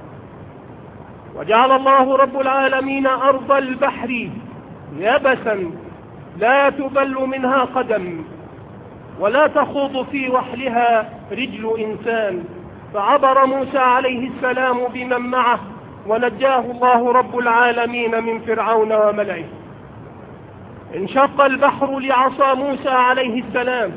وجعل الله رب العالمين أرض البحر يبسا لا تبل منها قدم ولا تخوض في وحلها رجل إنسان، فعبر موسى عليه السلام بمن معه ونجاه الله رب العالمين من فرعون وملئه. انشق البحر لعصا موسى عليه السلام،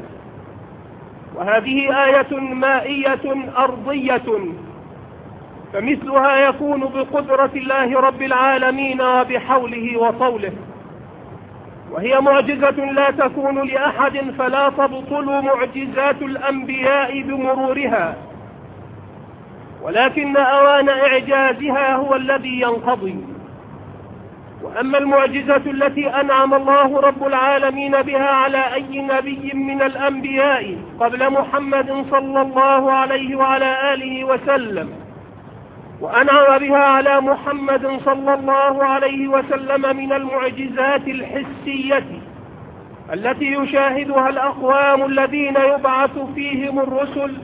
وهذه آية مائية أرضية، فمثلها يكون بقدرة الله رب العالمين وبحوله وطوله، وهي معجزة لا تكون لأحد، فلا تبطل معجزات الأنبياء بمرورها، ولكن أوان إعجازها هو الذي ينقضي. وأما المعجزة التي أنعم الله رب العالمين بها على أي نبي من الأنبياء قبل محمد صلى الله عليه وعلى آله وسلم، وأنعم بها على محمد صلى الله عليه وسلم من المعجزات الحسية التي يشاهدها الأقوام الذين يبعث فيهم الرسل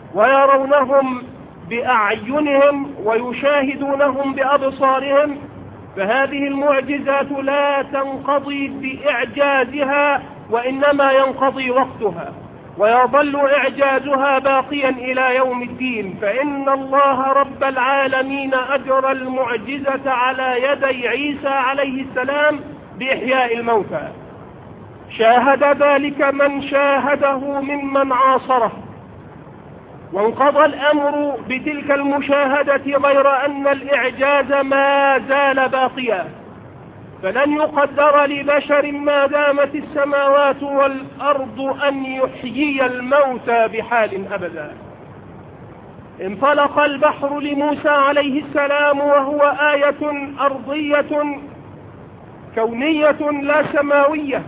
ويرونهم بأعينهم ويشاهدونهم بأبصارهم، فهذه المعجزات لا تنقضي بإعجازها، وإنما ينقضي وقتها ويظل إعجازها باقيا إلى يوم الدين. فإن الله رب العالمين أجرى المعجزة على يدي عيسى عليه السلام بإحياء الموتى. شاهد ذلك من شاهده ممن عاصره، وانقضى الأمر بتلك المشاهدة، غير أن الإعجاز ما زال باقيا، فلن يقدر لبشر ما دامت السماوات والأرض أن يحيي الموتى بحال أبدا. انطلق البحر لموسى عليه السلام وهو آية أرضية كونية لا سماوية،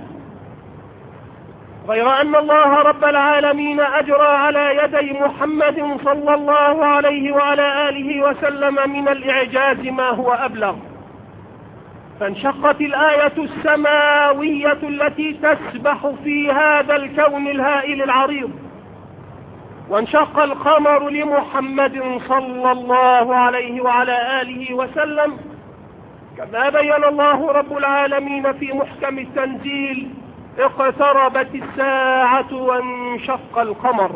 غير أن الله رب العالمين أجرى على يدي محمد صلى الله عليه وعلى آله وسلم من الإعجاز ما هو أبلغ. فانشقت الآية السماوية التي تسبح في هذا الكون الهائل العريض، وانشق القمر لمحمد صلى الله عليه وعلى آله وسلم، كما بين الله رب العالمين في محكم التنزيل: اقتربت الساعة وانشق القمر.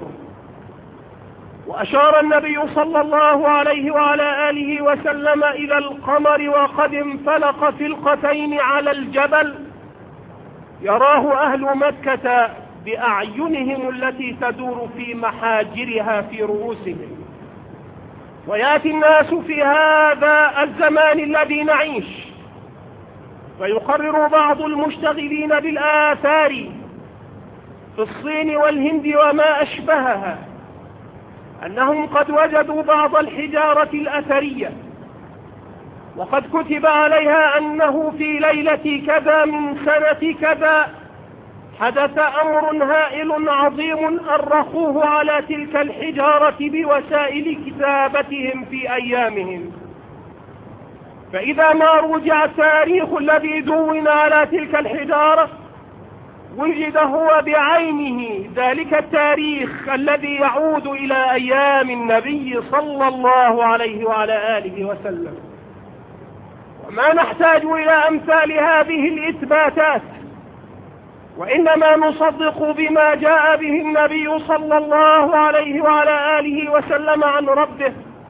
وأشار النبي صلى الله عليه وعلى آله وسلم إلى القمر وقد انفلق فلقتين على الجبل يراه أهل مكة بأعينهم التي تدور في محاجرها في رؤوسهم. ويأتي الناس في هذا الزمان الذي نعيش فيقرر بعض المشتغلين بالآثار في الصين والهند وما أشبهها أنهم قد وجدوا بعض الحجارة الأثرية، وقد كتب عليها أنه في ليلة كذا من سنة كذا حدث أمر هائل عظيم أرخوه على تلك الحجارة بوسائل كتابتهم في أيامهم. فإذا ما رجع التاريخ الذي دون على تلك الحجارة وجد هو بعينه ذلك التاريخ الذي يعود إلى أيام النبي صلى الله عليه وعلى آله وسلم. وما نحتاج إلى أمثال هذه الإثباتات، وإنما نصدق بما جاء به النبي صلى الله عليه وعلى آله وسلم عن ربه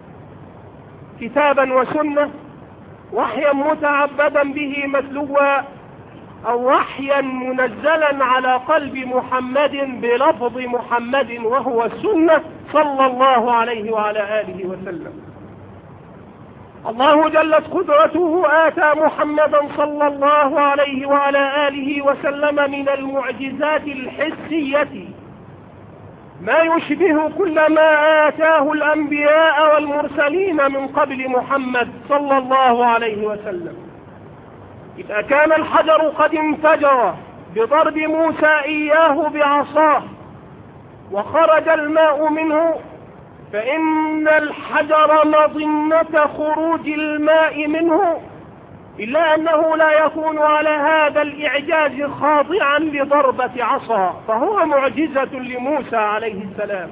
كتابا وسنة، وحيا متعبدا به متلوا، أو وحيا منزلا على قلب محمد بلفظ محمد وهو السنة صلى الله عليه وعلى آله وسلم. الله جلت قدرته آتى محمدا صلى الله عليه وعلى آله وسلم من المعجزات الحسية ما يشبه كل ما آتاه الأنبياء والمرسلين من قبل محمد صلى الله عليه وسلم. إذا كان الحجر قد انفجر بضرب موسى إياه بعصاه وخرج الماء منه، فإن الحجر مظنة خروج الماء منه، إلا أنه لا يكون على هذا الإعجاز خاضعا لضربة عصا، فهو معجزة لموسى عليه السلام.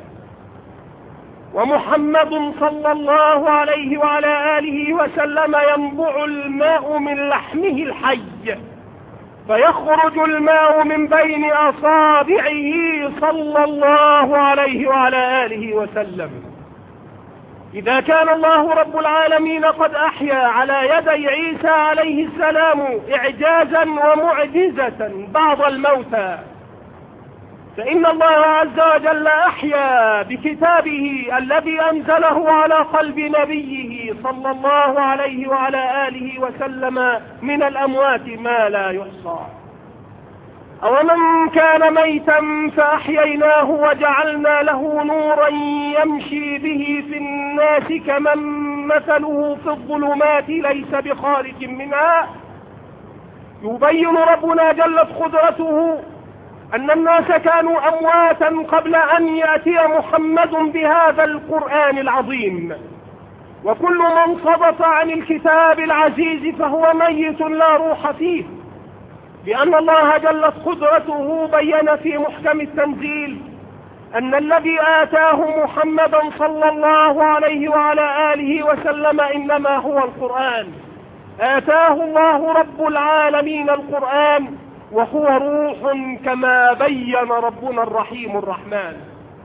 ومحمد صلى الله عليه وعلى آله وسلم ينبع الماء من لحمه الحي، فيخرج الماء من بين أصابعه صلى الله عليه وعلى آله وسلم. إذا كان الله رب العالمين قد أحيا على يدي عيسى عليه السلام إعجازا ومعجزة بعض الموتى، فإن الله عز وجل أحيا بكتابه الذي أنزله على قلب نبيه صلى الله عليه وعلى آله وسلم من الأموات ما لا يحصى. أومن كان ميتا فأحييناه وجعلنا له نورا يمشي به في الناس كمن مثله في الظلمات ليس بخارج منها. يبين ربنا جلت قدرته أن الناس كانوا أمواتا قبل أن يأتي محمد بهذا القرآن العظيم، وكل من صدف عن الكتاب العزيز فهو ميت لا روح فيه، لأن الله جلت قدرته بين في محكم التنزيل أن الذي آتاه محمدا صلى الله عليه وعلى آله وسلم إنما هو القرآن، آتاه الله رب العالمين القرآن وهو روح كما بين ربنا الرحيم الرحمن.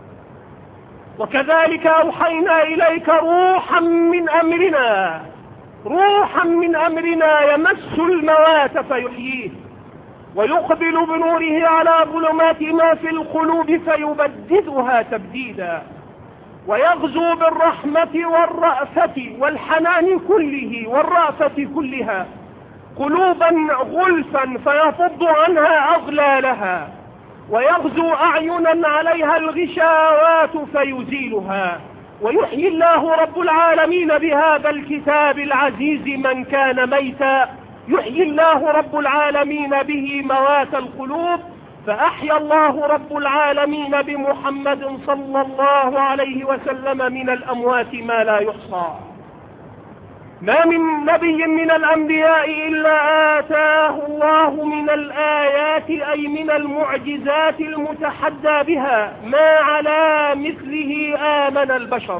وكذلك أوحينا إليك روحا من أمرنا، روحا من أمرنا يمس الموات فيحييه ويقبل بنوره على ظلمات ما في القلوب فيبددها تبديدا، ويغزو بالرحمة والرأفة والحنان كله والرأفة كلها قلوبا غلفا فيفض عنها أغلالها، ويغزو أعينا عليها الغشاوات فيزيلها. ويحيي الله رب العالمين بهذا الكتاب العزيز من كان ميتا، يحيي الله رب العالمين به موات القلوب، فأحيا الله رب العالمين بمحمد صلى الله عليه وسلم من الأموات ما لا يحصى. ما من نبي من الأنبياء إلا آتاه الله من الآيات أي من المعجزات المتحدى بها ما على مثله آمن البشر،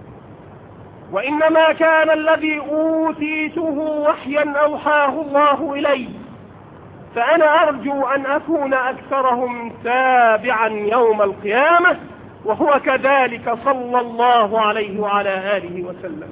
وإنما كان الذي أوتيته وحيا أوحاه الله إلي، فأنا أرجو أن أكون أكثرهم تابعا يوم القيامة، وهو كذلك صلى الله عليه وعلى آله وسلم.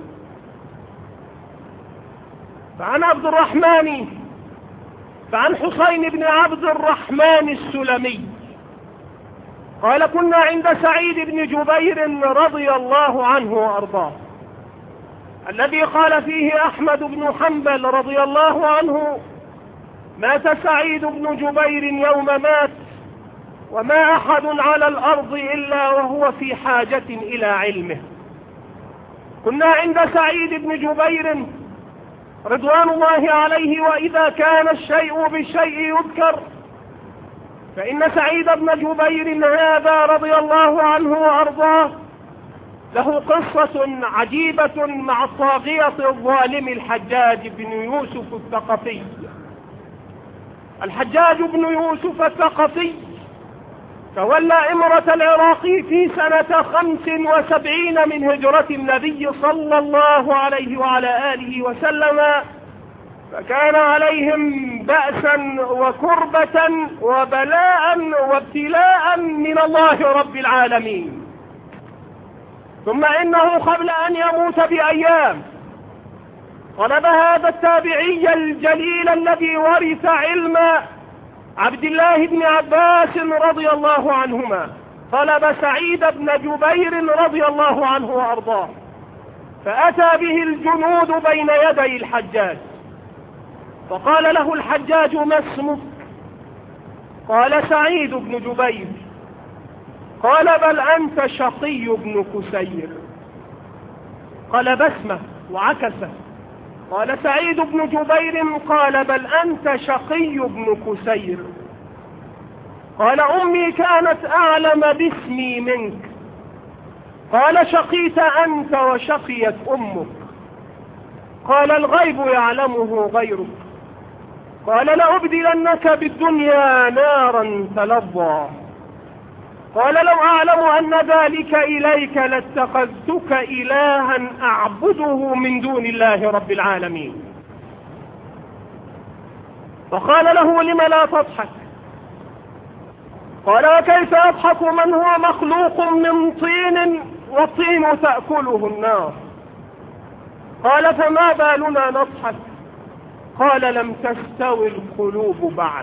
فعن حسين بن عبد الرحمن السلمي قال كنا عند سعيد بن جبير رضي الله عنه وأرضاه، الذي قال فيه أحمد بن حنبل رضي الله عنه: مات سعيد بن جبير يوم مات، وما أحد على الأرض إلا وهو في حاجة إلى علمه. كنا عند سعيد بن جبير رضوان الله عليه، وإذا كان الشيء بالشيء يذكر، فإن سعيد بن جبير هذا رضي الله عنه وأرضاه له قصة عجيبة مع الطاغية الظالم الحجاج بن يوسف الثقفي. الحجاج بن يوسف الثقفي تولى إمرة العراق في سنة 75 من هجرة النبي صلى الله عليه وعلى آله وسلم، فكان عليهم بأسا وكربة وبلاء وابتلاء من الله رب العالمين. ثم إنه قبل أن يموت بأيام طلب هذا التابعي الجليل الذي ورث علم عبد الله بن عباس رضي الله عنهما، طلب سعيد بن جبير رضي الله عنه وأرضاه، فأتى به الجنود بين يدي الحجاج، فقال له الحجاج: ما اسمك؟ قال: سعيد بن جبير. قال: بل أنت شقي بن كسير. قال: بسمة وعكسه. قال سعيد بن جبير: قال: بل أنت شقي بن كسير. قال: أمي كانت أعلم باسمي منك. قال: شقيت أنت وشقيت أمك. قال: الغيب يعلمه غيرك. قال: لأبدلنك بالدنيا نارا تلظى. قال: لو أعلم أن ذلك إليك لاتخذتك إلها أعبده من دون الله رب العالمين. فقال له: لم لا تضحك؟ قال: وكيف يضحك من هو مخلوق من طين والطين تأكله النار؟ قال: فما بالنا نضحك؟ قال: لم تستوي القلوب بعد.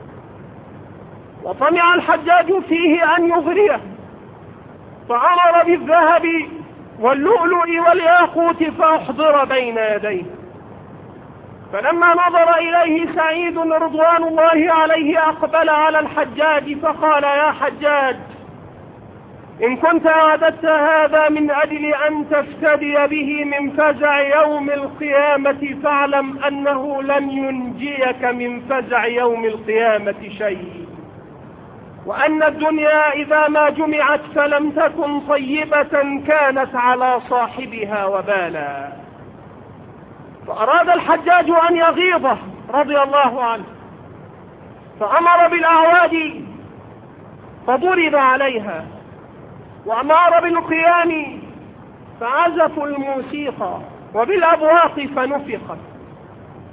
وطمع الحجاج فيه أن يغريه، فأمر بالذهب واللؤلؤ والياقوت فأحضر بين يديه. فلما نظر إليه سعيد رضوان الله عليه أقبل على الحجاج فقال: يا حجاج، إن كنت أعددت هذا من أجل أن تفتدي به من فزع يوم القيامة فاعلم أنه لن ينجيك من فزع يوم القيامة شيء، وأن الدنيا إذا ما جمعت فلم تكن طيبة كانت على صاحبها وبالا. فأراد الحجاج أن يغيظه رضي الله عنه، فأمر بالأعواد فضرب عليها، وأمر بالقيان فعزفوا الموسيقى، وبالأبواق فنفخت.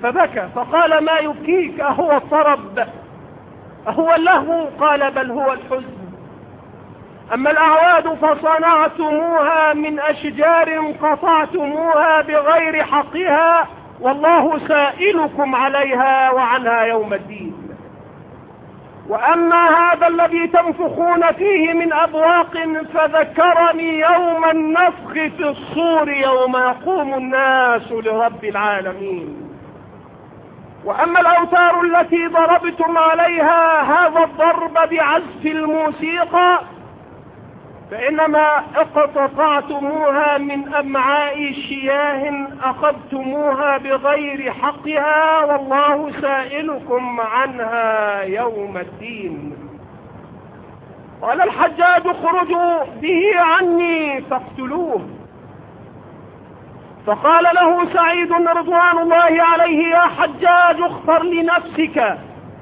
فبكى فقال ما يبكيك؟ أهو الطرب؟ أهو اللهو؟ قال بل هو الحزن. أما الأعواد فصنعتموها من أشجار قطعتموها بغير حقها، والله سائلكم عليها وعنها يوم الدين. وأما هذا الذي تنفخون فيه من أبواق فذكرني يوم النفخ في الصور يوم يقوم الناس لرب العالمين. وأما الأوتار التي ضربتم عليها هذا الضرب بعزف الموسيقى فإنما اقتطعتموها من أمعاء شياه أخذتموها بغير حقها، والله سائلكم عنها يوم الدين. قال الحجاج اخرجوا به عني فاقتلوه. فقال له سعيد رضوان الله عليه يا حجاج اختر لنفسك،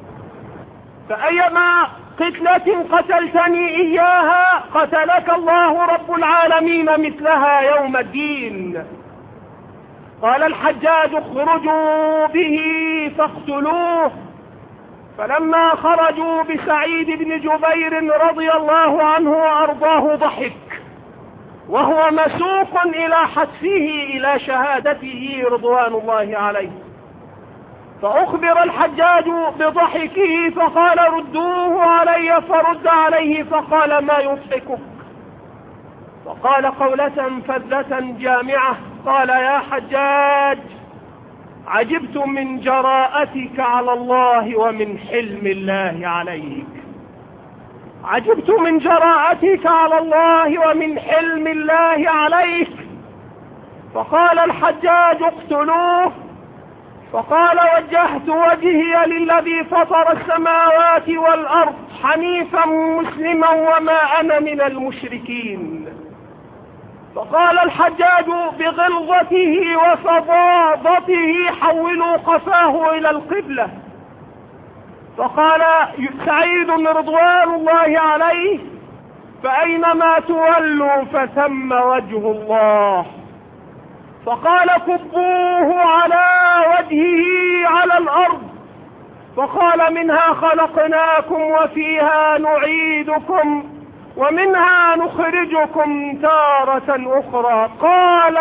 فأيما قتلة قتلتني إياها قتلك الله رب العالمين مثلها يوم الدين. قال الحجاج اخرجوا به فاقتلوه. فلما خرجوا بسعيد بن جبير رضي الله عنه وأرضاه ضحك وهو مسوق إلى حتفه إلى شهادته رضوان الله عليه. فأخبر الحجاج بضحكه فقال ردوه علي، فرد عليه فقال ما يضحكك؟ فقال قولة فذة جامعة قال يا حجاج عجبت من جراءتك على الله ومن حلم الله عليك. عجبت من جراءتك على الله ومن حلم الله عليك. فقال الحجاج اقتلوه. فقال وجهت وجهي للذي فطر السماوات والأرض حنيفا مسلما وما أنا من المشركين. فقال الحجاج بغلظته وفظاظته حولوا قفاه إلى القبلة. فقال سعيد رضوان الله عليه فأينما تولوا فثم وجه الله. فقال كبوه على وجهه على الأرض. فقال منها خلقناكم وفيها نعيدكم ومنها نخرجكم تارة أخرى. قال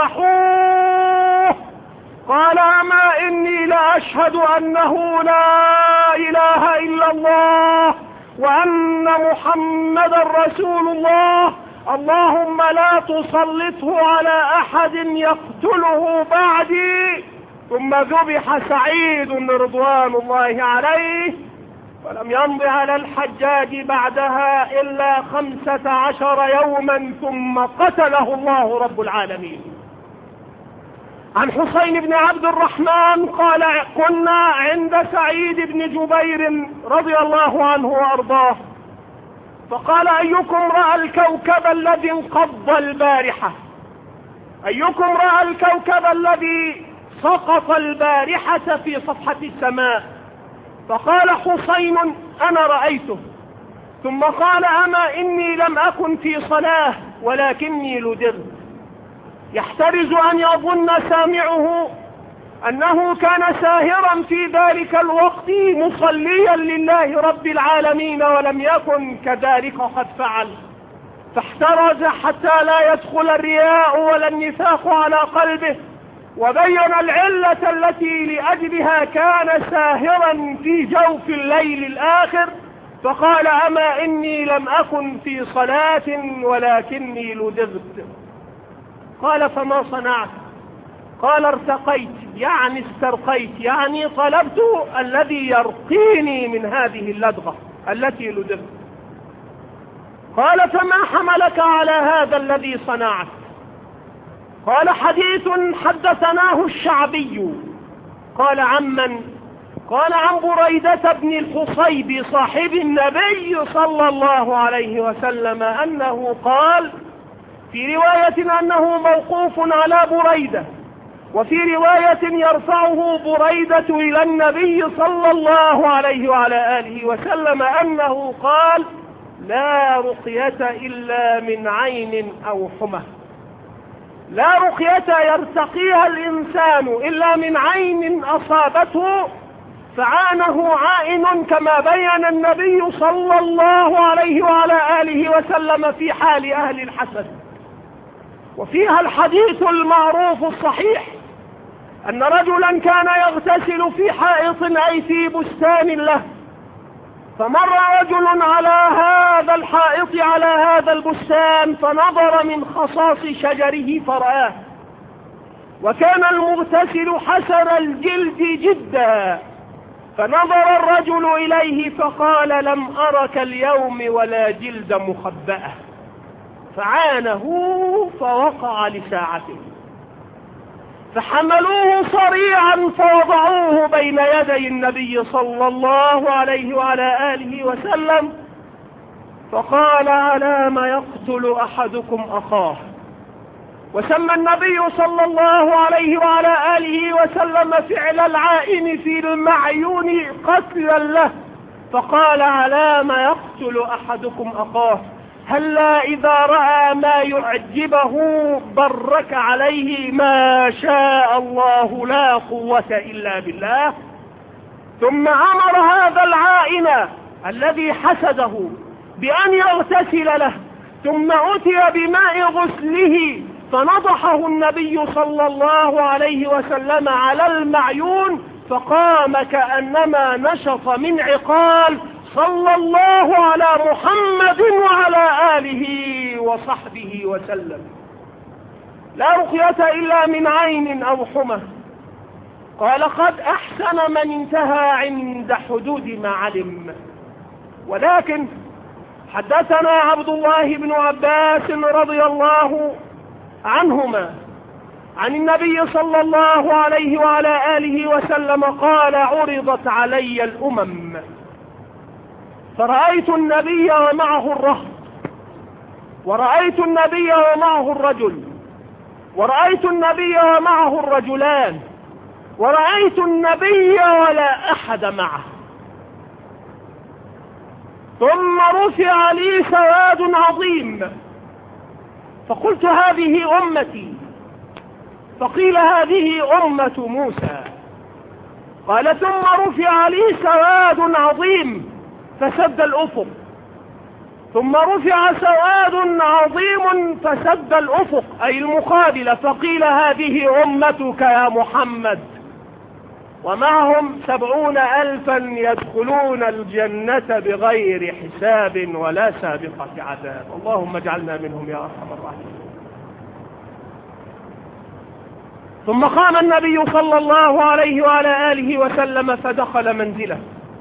اذبحوه. قال أما إني لأشهد أنه لا إله إلا الله وأن محمدا رسول الله، اللهم لا تسلطه على أحد يقتله بعدي. ثم ذبح سعيد رضوان الله عليه. ولم يمض على الحجاج بعدها إلا 15 يوما ثم قتله الله رب العالمين. عن حسين بن عبد الرحمن قال كنا عند سعيد بن جبير رضي الله عنه وأرضاه فقال أيكم رأى الكوكب الذي انقض البارحة؟ أيكم رأى الكوكب الذي سقط البارحة في صفحة السماء؟ فقال حسين أنا رأيته. ثم قال أما إني لم أكن في صلاة ولكني لدرت. يحترز أن يظن سامعه أنه كان ساهرا في ذلك الوقت مصليا لله رب العالمين ولم يكن كذلك قد فعل. فاحترز حتى لا يدخل الرياء ولا النفاق على قلبه، وبين العلة التي لأجلها كان ساهرا في جوف الليل الآخر. فقال أما إني لم أكن في صلاة ولكني لدغت. قال فما صنعت؟ قال ارتقيت، يعني استرقيت، يعني طلبت الذي يرقيني من هذه اللدغة التي لدغت. قال فما حملك على هذا الذي صنعت؟ قال حديث حدثناه الشعبي. قال عمن؟ قال عن بريدة بن الحصيب صاحب النبي صلى الله عليه وسلم أنه قال، في رواية أنه موقوف على بريدة، وفي رواية يرفعه بريدة إلى النبي صلى الله عليه وعلى آله وسلم أنه قال لا رقية إلا من عين أو حمى. لا رقية يرتقيها الإنسان إلا من عين أصابته فعانه عائن، كما بين النبي صلى الله عليه وعلى آله وسلم في حال أهل الحسد. وفيها الحديث المعروف الصحيح أن رجلا كان يغتسل في حائط أي في بستان له، فمر رجل على هذا الحائط على هذا البستان فنظر من خصاص شجره فرآه، وكان المغتسل حسن الجلد جدا، فنظر الرجل إليه فقال: لم أرك اليوم ولا جلد مخبأة، فعانه فوقع لساعته، فحملوه صريعا فوضعوه بين يدي النبي صلى الله عليه وعلى آله وسلم، فقال: على ما يقتل أحدكم أخاه؟ وسمى النبي صلى الله عليه وعلى آله وسلم فعل العائن في المعيون قتلا له، فقال: على ما يقتل أحدكم أخاه؟ هلا إذا رأى ما يعجبه برك عليه ما شاء الله لا قوة إلا بالله. ثم أمر هذا العائن الذي حسده بأن يغتسل له، ثم أتي بماء غسله فنضحه النبي صلى الله عليه وسلم على المعيون، فقام كأنما نشط من عقال، صلى الله على محمد وعلى آله وصحبه وسلم. لا رقية إلا من عين أو حمى. قال: قد أحسن من انتهى عند حدود ما علم. ولكن حدثنا عبد الله بن عباس رضي الله عنهما عن النبي صلى الله عليه وعلى آله وسلم قال: عرضت علي الأمم فرأيت النبي ومعه الرهط، ورأيت النبي ومعه الرجل، ورأيت النبي ومعه الرجلان، ورأيت النبي ولا أحد معه، ثم رفع لي سواد عظيم فقلت: هذه أمتي. فقيل: هذه أمة موسى. قال: ثم رفع لي سواد عظيم فسد الأفق، ثم رفع سواد عظيم فسد الأفق أي المقابلة، فقيل: هذه أمتك يا محمد، ومعهم 70,000 يدخلون الجنة بغير حساب ولا سابقة عذاب. اللهم اجعلنا منهم يا أرحم الراحمين. ثم قام النبي صلى الله عليه وعلى آله وسلم فدخل منزله،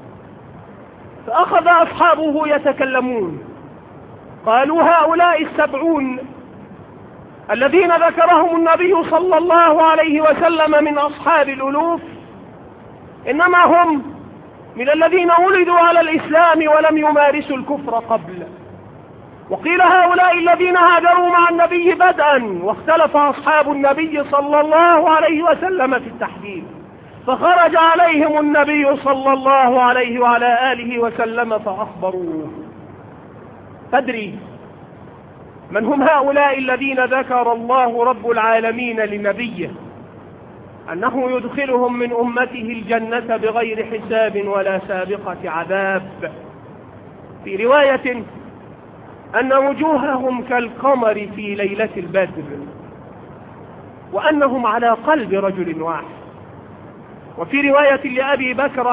فأخذ أصحابه يتكلمون، قالوا: هؤلاء 70 الذين ذكرهم النبي صلى الله عليه وسلم من أصحاب الألوف إنما هم من الذين ولدوا على الإسلام ولم يمارسوا الكفر قبل. وقيل: هؤلاء الذين هاجروا مع النبي بدءا، واختلف أصحاب النبي صلى الله عليه وسلم في التحديد، فخرج عليهم النبي صلى الله عليه وعلى آله وسلم فأخبروه. تدري من هم هؤلاء الذين ذكر الله رب العالمين لنبيه أنه يدخلهم من أمته الجنة بغير حساب ولا سابقة عذاب؟ في رواية أن وجوههم كالقمر في ليلة البدر، وأنهم على قلب رجل واحد. وفي رواية لأبي بكر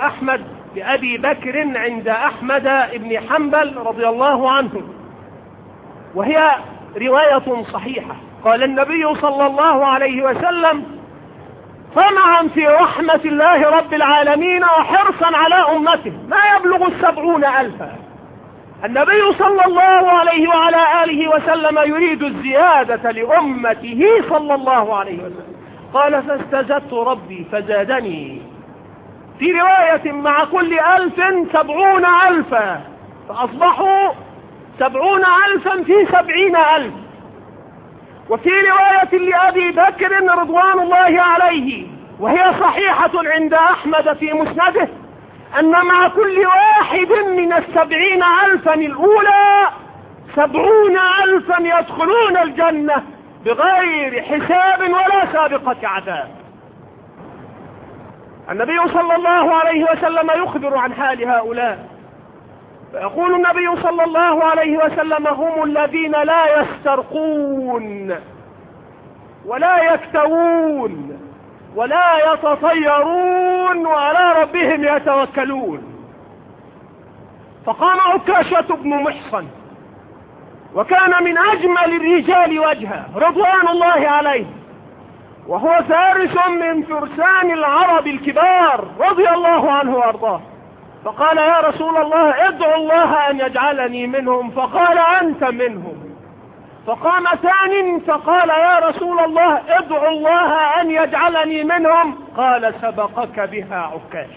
عند أحمد بن حنبل رضي الله عنه، وهي رواية صحيحة، قال النبي صلى الله عليه وسلم: طمعا في رحمة الله رب العالمين وحرصا على أمته ما يبلغ 70,000. النبي صلى الله عليه وعلى آله وسلم يريد الزيادة لأمته صلى الله عليه وسلم. قال: فاستزدت ربي فزادني. في رواية: مع كل 1000 70,000، فأصبحوا 70,000 في 70,000. وفي رواية لأبي بكر رضوان الله عليه، وهي صحيحة عند أحمد في مسنده، أن مع كل واحد من 70,000 الأولى 70,000 يدخلون الجنة بغير حساب ولا سابقة عذاب. النبي صلى الله عليه وسلم يخبر عن حال هؤلاء، فيقول النبي صلى الله عليه وسلم: هم الذين لا يسترقون ولا يكتوون ولا يتطيرون وعلى ربهم يتوكلون. فقام عكاشة بن محصن، وكان من أجمل الرجال وجها رضوان الله عليه، وهو فارس من فرسان العرب الكبار رضي الله عنه وارضاه، فقال: يا رسول الله ادعو الله أن يجعلني منهم. فقال: أنت منهم. فقام ثانٍ فقال: يا رسول الله ادعو الله أن يجعلني منهم. قال: سبقك بها عكاش.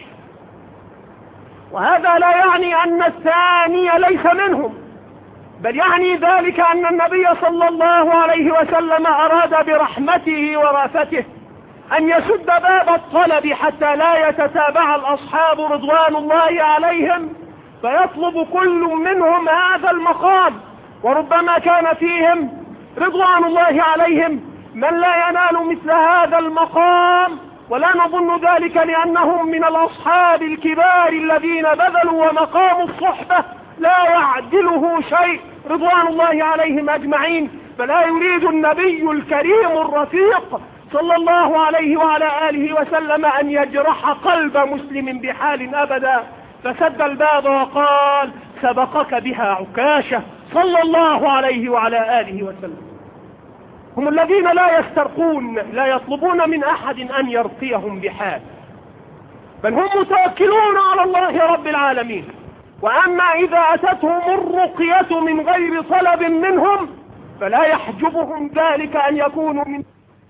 وهذا لا يعني أن الثاني ليس منهم، بل يعني ذلك أن النبي صلى الله عليه وسلم أراد برحمته ورافته أن يسد باب الطلب حتى لا يتتابع الأصحاب رضوان الله عليهم فيطلب كل منهم هذا المقام، وربما كان فيهم رضوان الله عليهم من لا ينال مثل هذا المقام، ولا نظن ذلك لأنهم من الأصحاب الكبار الذين بذلوا ومقام الصحبة لا يعدله شيء رضوان الله عليهم أجمعين. فلا يريد النبي الكريم الرفيق صلى الله عليه وعلى آله وسلم أن يجرح قلب مسلم بحال أبدا، فسد الباب وقال: سبقك بها عكاشة صلى الله عليه وعلى آله وسلم. هم الذين لا يسترقون، لا يطلبون من أحد أن يرقيهم بحال، بل هم متوكلون على الله رب العالمين. وأما إذا أتتهم الرقية من غير طلب منهم فلا يحجبهم ذلك أن يكونوا من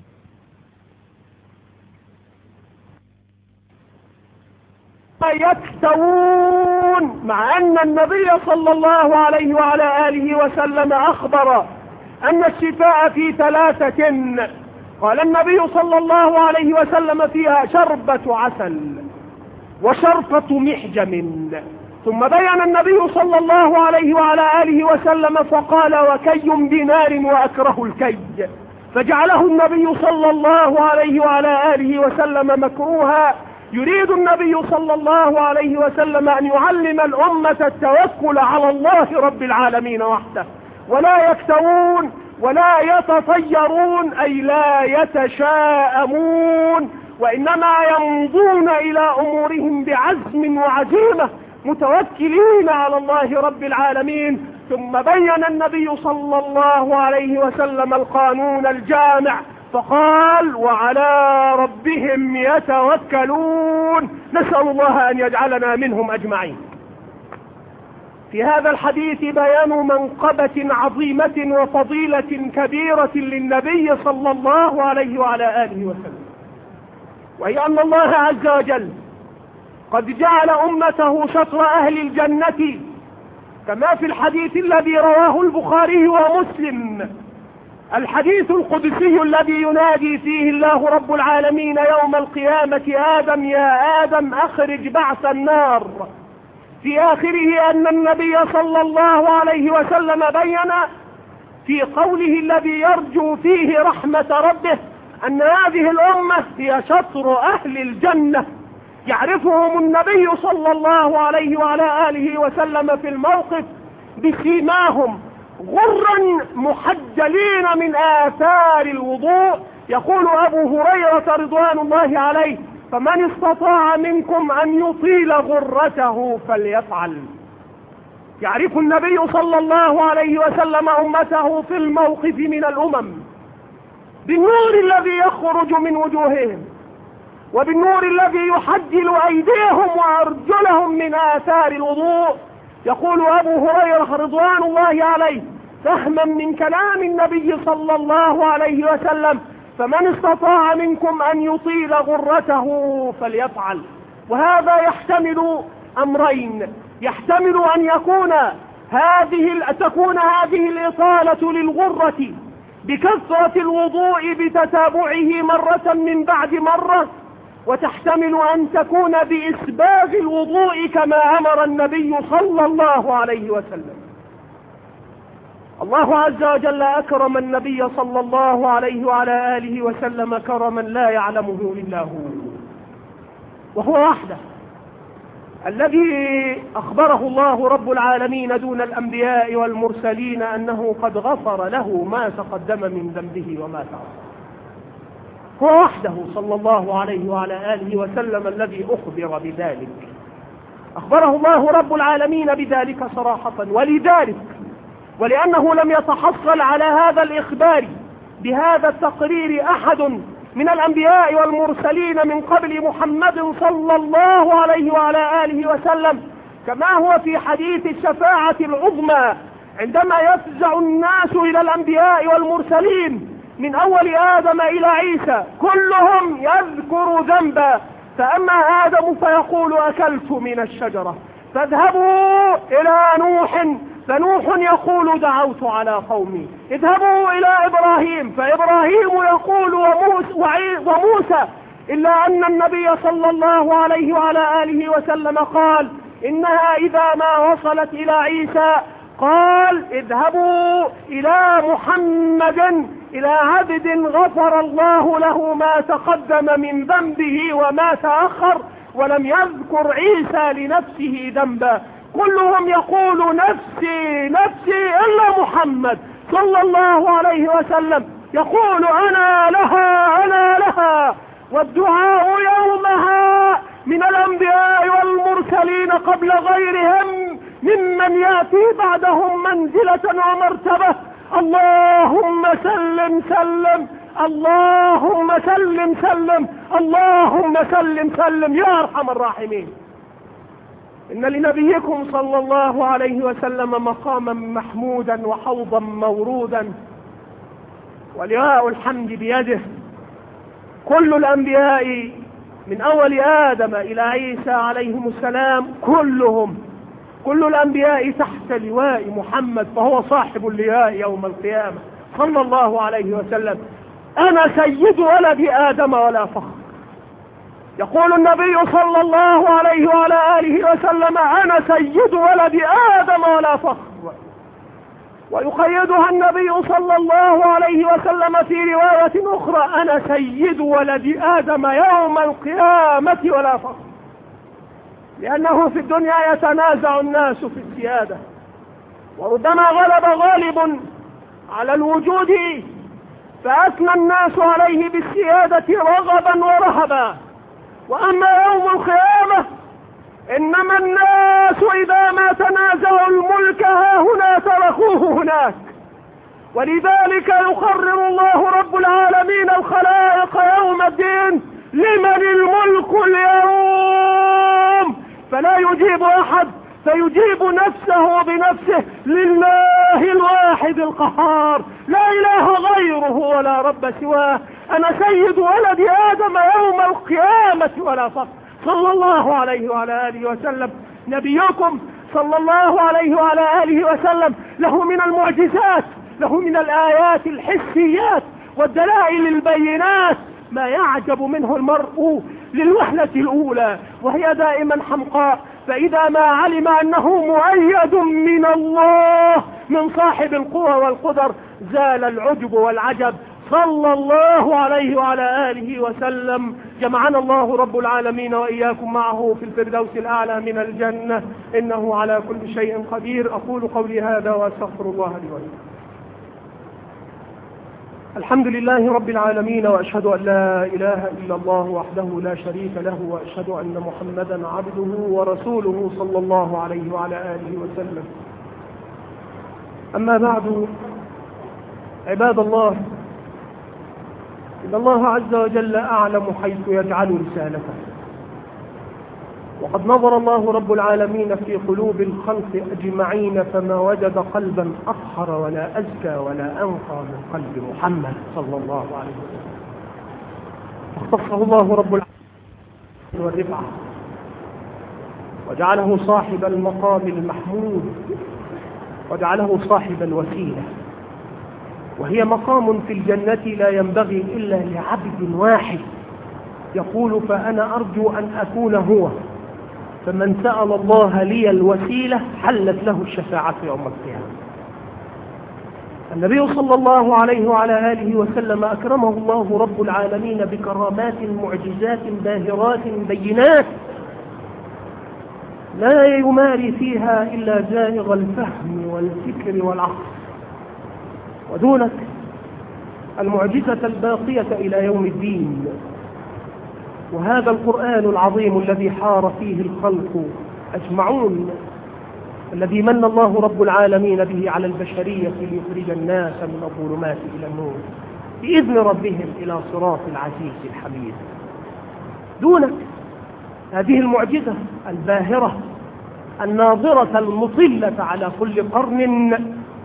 يكتوون، مع أن النبي صلى الله عليه وعلى آله وسلم أخبر أن الشفاء في 3. قال النبي صلى الله عليه وسلم: فيها شربة عسل وشرفة محجم. ثم بين النبي صلى الله عليه وعلى آله وسلم فقال: وكي دينار وأكره الكي، فجعله النبي صلى الله عليه وعلى آله وسلم مكروها. يريد النبي صلى الله عليه وسلم أن يعلم الأمة التوكل على الله رب العالمين وحده، ولا يكتوون ولا يتطيرون، أي لا يتشاءمون، وإنما يمضون إلى أمورهم بعزم وعزيمة متوكلين على الله رب العالمين. ثم بين النبي صلى الله عليه وسلم القانون الجامع فقال: وعلى ربهم يتوكلون. نسأل الله أن يجعلنا منهم أجمعين. في هذا الحديث بيان منقبة عظيمة وفضيلة كبيرة للنبي صلى الله عليه وعلى آله وسلم، وهي أن الله عز وجل قد جعل أمته شطر أهل الجنة، كما في الحديث الذي رواه البخاري ومسلم، الحديث القدسي الذي ينادي فيه الله رب العالمين يوم القيامة: آدم يا آدم أخرج بعث النار. في آخره أن النبي صلى الله عليه وسلم بين في قوله الذي يرجو فيه رحمة ربه أن هذه الأمة هي شطر أهل الجنة، يعرفهم النبي صلى الله عليه وعلى آله وسلم في الموقف بسيماهم غرا محجلين من آثار الوضوء. يقول أبو هريرة رضوان الله عليه: فمن استطاع منكم أن يطيل غرته فليفعل. يعرف النبي صلى الله عليه وسلم أمته في الموقف من الأمم بالنور الذي يخرج من وجوههم، وبالنور الذي يحجل أيديهم وأرجلهم من آثار الوضوء. يقول أبو هريرة رضوان الله عليه فهما من كلام النبي صلى الله عليه وسلم: فمن استطاع منكم أن يطيل غرته فليفعل. وهذا يحتمل أمرين: يحتمل أن تكون هذه الإطالة للغرة بكثرة الوضوء بتتابعه مرة من بعد مرة، وتحتمل أن تكون بإسباغ الوضوء كما أمر النبي صلى الله عليه وسلم. الله عز وجل أكرم النبي صلى الله عليه وعلى آله وسلم كرما لا يعلمه إلا هو، وهو وحده الذي أخبره الله رب العالمين دون الأنبياء والمرسلين أنه قد غفر له ما تقدم من ذنبه وما تأخر. هو وحده صلى الله عليه وعلى آله وسلم الذي أخبر بذلك، أخبره الله رب العالمين بذلك صراحة. ولذلك ولأنه لم يتحصل على هذا الإخبار بهذا التقرير أحد من الأنبياء والمرسلين من قبل محمد صلى الله عليه وعلى آله وسلم، كما هو في حديث الشفاعة العظمى عندما يفزع الناس إلى الأنبياء والمرسلين من أول آدم إلى عيسى كلهم يذكر ذنبا، فأما آدم فيقول أكلت من الشجرة، فاذهبوا إلى نوح فنوح يقول دعوت على قومي، اذهبوا إلى إبراهيم فإبراهيم يقول وموسى، إلا أن النبي صلى الله عليه وعلى آله وسلم قال إنها إذا ما وصلت إلى عيسى قال اذهبوا إلى محمد، إلى عبد غفر الله له ما تقدم من ذنبه وما تأخر، ولم يذكر عيسى لنفسه ذنبا. كلهم يقول نفسي نفسي إلا محمد صلى الله عليه وسلم يقول أنا لها أنا لها. والدعاء يومها من الأنبياء والمرسلين قبل غيرهم ممن يأتي بعدهم منزلة ومرتبة اللهم سلم سلم، اللهم سلم سلم، اللهم سلم سلم يا أرحم الراحمين. إن لنبيكم صلى الله عليه وسلم مقاما محمودا وحوضا مورودا ولواء الحمد بيده. كل الأنبياء من أول آدم إلى عيسى عليهم السلام كل الأنبياء تحت لواء محمد، فهو صاحب اللواء يوم القيامة صلى الله عليه وسلم. أنا سيد ولد آدم ولا فخر. يقول النبي صلى الله عليه وعلى آله وسلم أنا سيد ولد آدم ولا فخر. ويقيدها النبي صلى الله عليه وسلم في رواية أخرى أنا سيد ولد آدم يوم القيامة ولا فخر، لأنه في الدنيا يتنازع الناس في السيادة، وربما غلب غالب على الوجود فأثنى الناس عليه بالسيادة رغبا ورهبا. وأما يوم القيامة إنما الناس إذا ما تنازعوا الملك هنا تركوه هناك، ولذلك يقرر الله رب العالمين الخلائق يوم الدين لمن الملك اليوم، فلا يجيب أحد فيجيب نفسه بنفسه لله الواحد القهار لا إله غيره ولا رب سواه. أنا سيد ولد آدم يوم القيامة ولا فخر صلى الله عليه وعلى آله وسلم. نبيكم صلى الله عليه وعلى آله وسلم له من المعجزات، له من الآيات الحسيات والدلائل البينات ما يعجب منه المرء للوهلة الأولى وهي دائما حمقاء، فإذا ما علم أنه مؤيد من الله من صاحب القوى والقدر زال العجب والعجب صلى الله عليه وعلى آله وسلم. جمعنا الله رب العالمين وإياكم معه في الفردوس الأعلى من الجنة، إنه على كل شيء قدير. أقول قولي هذا وأستغفر الله لي ولكم. الحمد لله رب العالمين، وأشهد أن لا إله إلا الله وحده لا شريك له، وأشهد أن محمدا عبده ورسوله صلى الله عليه وعلى آله وسلم. أما بعد، عباد الله، إن الله عز وجل أعلم حيث يجعل رسالته، وقد نظر الله رب العالمين في قلوب الخلق أجمعين فما وجد قلبا أطهر ولا أزكى ولا أنقى من قلب محمد صلى الله عليه وسلم. اختصه الله رب العالمين والرفعة وجعله صاحب المقام المحمود، وجعله صاحب الوسيلة، وهي مقام في الجنة لا ينبغي إلا لعبد واحد يقول فأنا أرجو أن أكون هو، فمن سأل الله لي الوسيلة حلت له الشفاعة يوم القيامة. النبي صلى الله عليه وعلى آله وسلم أكرمه الله رب العالمين بكرامات معجزات باهرات بينات لا يماري فيها إلا زائغ الفهم والفكر والعقل. ودونك المعجزة الباقية إلى يوم الدين، وهذا القرآن العظيم الذي حار فيه الخلق أجمعون، الذي من الله رب العالمين به على البشرية ليخرج الناس من الظلمات إلى النور بإذن ربهم إلى صراط العزيز الحميد. دونك هذه المعجزة الباهرة الناظرة المطلة على كل قرن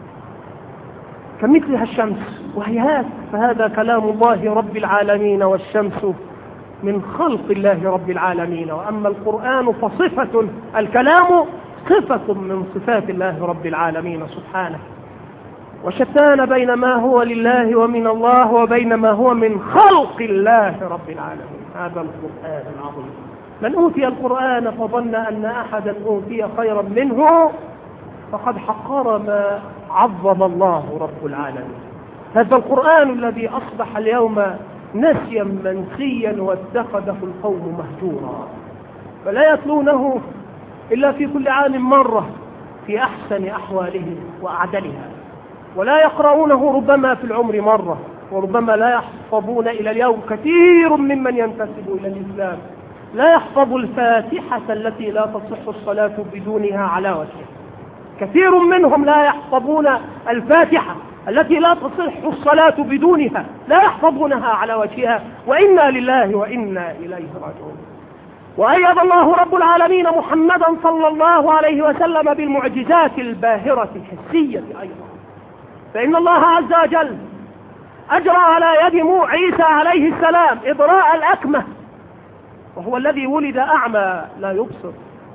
كمثلها الشمس وهيهات، فهذا كلام الله رب العالمين، والشمس من خلق الله رب العالمين. وأما القرآن فصفة، الكلام صفة من صفات الله رب العالمين سبحانه، وشتان بين ما هو لله ومن الله وبين ما هو من خلق الله رب العالمين. هذا القرآن العظيم، من أوتي القرآن فظن أن أحدا أوتي خيرا منه فقد حقر ما عظم الله رب العالمين. هذا القرآن الذي أصبح اليوم نسيا منسيا واتخذه القوم مهجورا، فلا يتلونه إلا في كل عام مرة في أحسن أحواله وأعدلها، ولا يقرؤونه ربما في العمر مرة، وربما لا يحفظون إلى اليوم. كثير ممن ينتسب إلى الإسلام لا يحفظ الفاتحة التي لا تصح الصلاة بدونها على وجهها، كثير منهم لا يحفظون الفاتحة التي لا تصح الصلاة بدونها، لا يحفظونها على وجهها، وإنا لله وإنا إليه راجعون. وأيد الله رب العالمين محمدا صلى الله عليه وسلم بالمعجزات الباهرة الحسية أيضا، فإن الله عز وجل أجرى على يد عيسى عليه السلام إبراء الأكمة، وهو الذي ولد أعمى لا يبصر،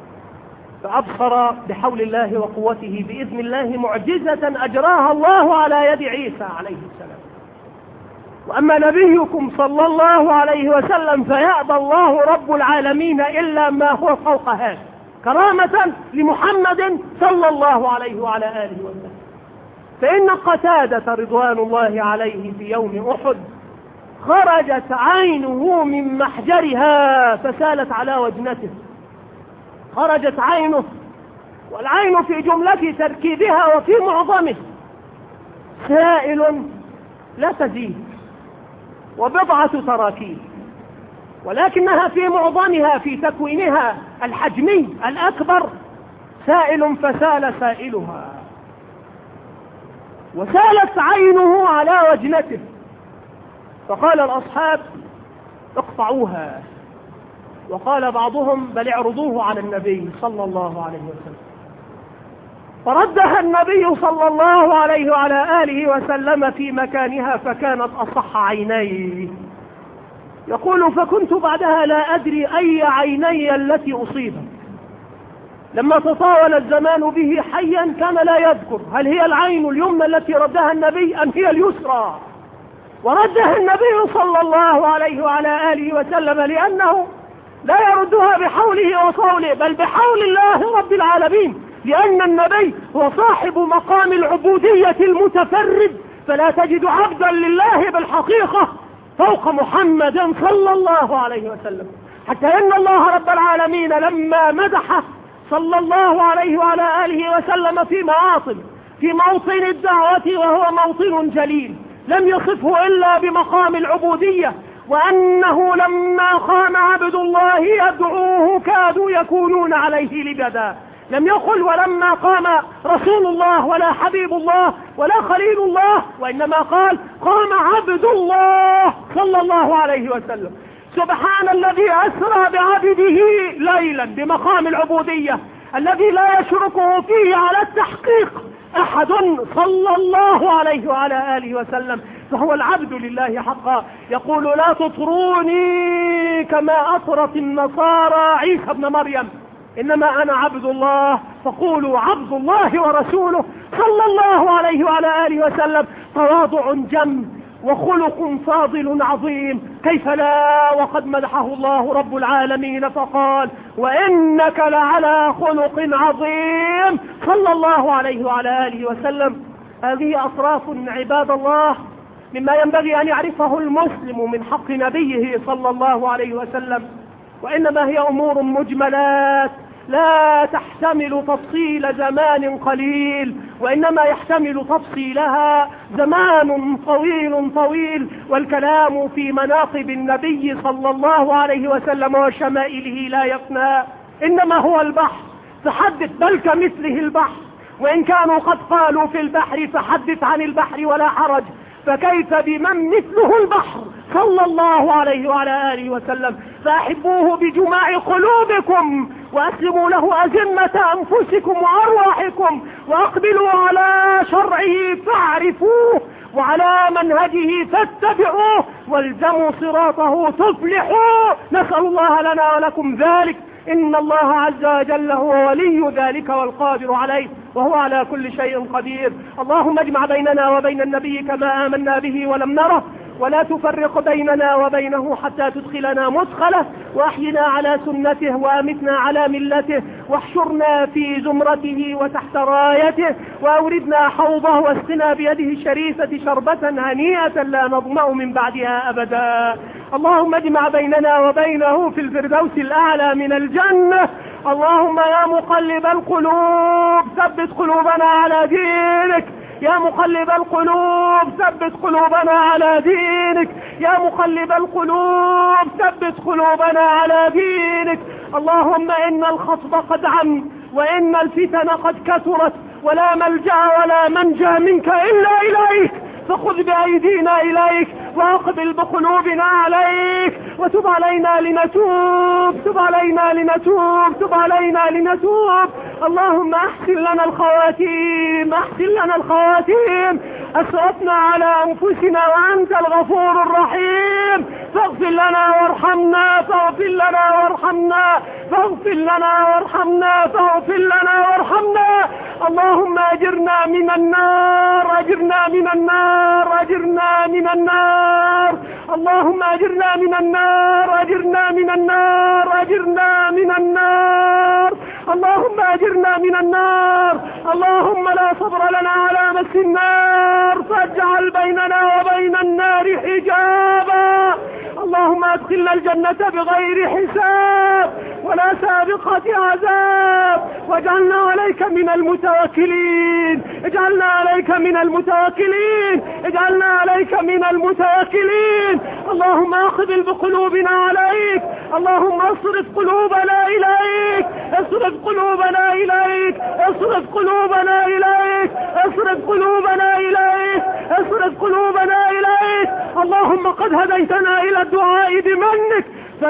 فأبصر بحول الله وقوته بإذن الله معجزة أجراها الله على يد عيسى عليه السلام. وأما نبيكم صلى الله عليه وسلم فيأبى الله رب العالمين إلا ما هو فوق هذا كرامة لمحمد صلى الله عليه وعلى آله وسلم. فإن قتادة رضوان الله عليه في يوم أحد خرجت عينه من محجرها فسالت على وجنته، خرجت عينه، والعين في جملة تركيبها وفي معظمه سائل لا تزيد وبضعة تراكيب، ولكنها في معظمها في تكوينها الحجمي الأكبر سائل، فسال سائلها، وسالت عينه على وجنته، فقال الأصحاب اقطعوها، وقال بعضهم بل اعرضوه على النبي صلى الله عليه وسلم، فردها النبي صلى الله عليه وعلى آله وسلم في مكانها فكانت أصح عينيه. يقول فكنت بعدها لا أدري أي عيني التي أصيبت. لما تطاول الزمان به حيا كان لا يذكر هل هي العين اليمنى التي ردها النبي أم هي اليسرى، وردها النبي صلى الله عليه وعلى آله وسلم لأنه لا يردها بحوله وصوله بل بحول الله رب العالمين، لأن النبي هو صاحب مقام العبودية المتفرد، فلا تجد عبدا لله بالحقيقة فوق محمد صلى الله عليه وسلم، حتى إن الله رب العالمين لما مدح صلى الله عليه وعلى آله وسلم في موطن الدعوة وهو موطن جليل لم يصفه إلا بمقام العبودية، وأنه لما قام عبد الله يدعوه كادوا يكونون عليه لبدا، لم يقل ولما قام رسول الله ولا حبيب الله ولا خليل الله، وإنما قال قام عبد الله صلى الله عليه وسلم. سبحان الذي أسرى بعبده ليلا بمقام العبودية الذي لا يشركه فيه على التحقيق أحد صلى الله عليه وعلى آله وسلم، فهو العبد لله حقا. يقول لا تطروني كما أطرت النصارى عيسى ابن مريم، إنما أنا عبد الله فقولوا عبد الله ورسوله صلى الله عليه وعلى آله وسلم. تواضع جم وخلق فاضل عظيم، كيف لا وقد مدحه الله رب العالمين فقال وإنك لعلى خلق عظيم صلى الله عليه وعلى آله وسلم. هذه أطراف عباد الله مما ينبغي أن يعرفه المسلم من حق نبيه صلى الله عليه وسلم، وإنما هي أمور مجملات لا تحتمل تفصيل زمان قليل، وإنما يحتمل تفصيلها زمان طويل، والكلام في مناقب النبي صلى الله عليه وسلم وشمائله لا يفنى، إنما هو البحر فحدث بل كمثله البحر، وإن كانوا قد قالوا في البحر فحدث عن البحر ولا حرج، فكيف بمن مثله البحر صلى الله عليه وعلى آله وسلم. فأحبوه بجماع قلوبكم وأسلموا له أزمة أنفسكم وأرواحكم، وأقبلوا على شرعه فاعرفوه وعلى منهجه فاتبعوه والزموا صراطه تفلحوا. نسأل الله لنا ولكم ذلك، إن الله عز وجل هو ولي ذلك والقادر عليه، وهو على كل شيء قدير. اللهم اجمع بيننا وبين النبي كما آمنا به ولم نره، ولا تفرق بيننا وبينه حتى تدخلنا مدخله، وأحينا على سنته وأمتنا على ملته، واحشرنا في زمرته وتحت رايته، وأوردنا حوضه واسقنا بيده الشريفة شربة هنيئة لا نظمأ من بعدها أبدا. اللهم اجمع بيننا وبينه في الفردوس الأعلى من الجنة. اللهم يا مقلب القلوب ثبت قلوبنا على دينك، يا مقلب القلوب ثبت قلوبنا على دينك، يا مقلب القلوب ثبت قلوبنا على دينك. اللهم إن الخطب قد عم، وإن الفتن قد كثرت، ولا ملجأ ولا منجى منك إلا إليك، فخذ بأيدينا إليك وأقبل بقلوبنا عليك، وتب علينا لنتوب، تب علينا لنتوب، تب علينا لنتوب. اللهم أحسن لنا الخواتيم، أحسن لنا الخواتيم. أسرفنا على أنفسنا وأنت الغفور الرحيم، فاغفر لنا وارحمنا، فاغفر لنا وارحمنا، فاغفر لنا وارحمنا، فاغفر لنا وارحمنا. اللهم أجرنا من النار، أجرنا من النار، أجرنا من النار. اللهم أجرنا من النار، أجرنا من النار، أجرنا من النار. اللهم أجرنا من النار. اللهم لا صبر لنا على مس النار، فاجعل بيننا وبين النار حجابا. اللهم ادخلنا الجنة بغير حساب ولا سابقة عذاب، واجعلنا عليك من المتوكلين، اجعلنا عليك من المتوكلين، اجعلنا عليك من المتوكلين. اللهم اقبل بقلوبنا عليك، اللهم اصرف قلوبنا إليك، اصرف قلوبنا إليك، اصرف قلوبنا إليك، اصرف قلوبنا إليك، اصرف قلوبنا إليك. اللهم قد هديتنا إلى الدعاء بمنك،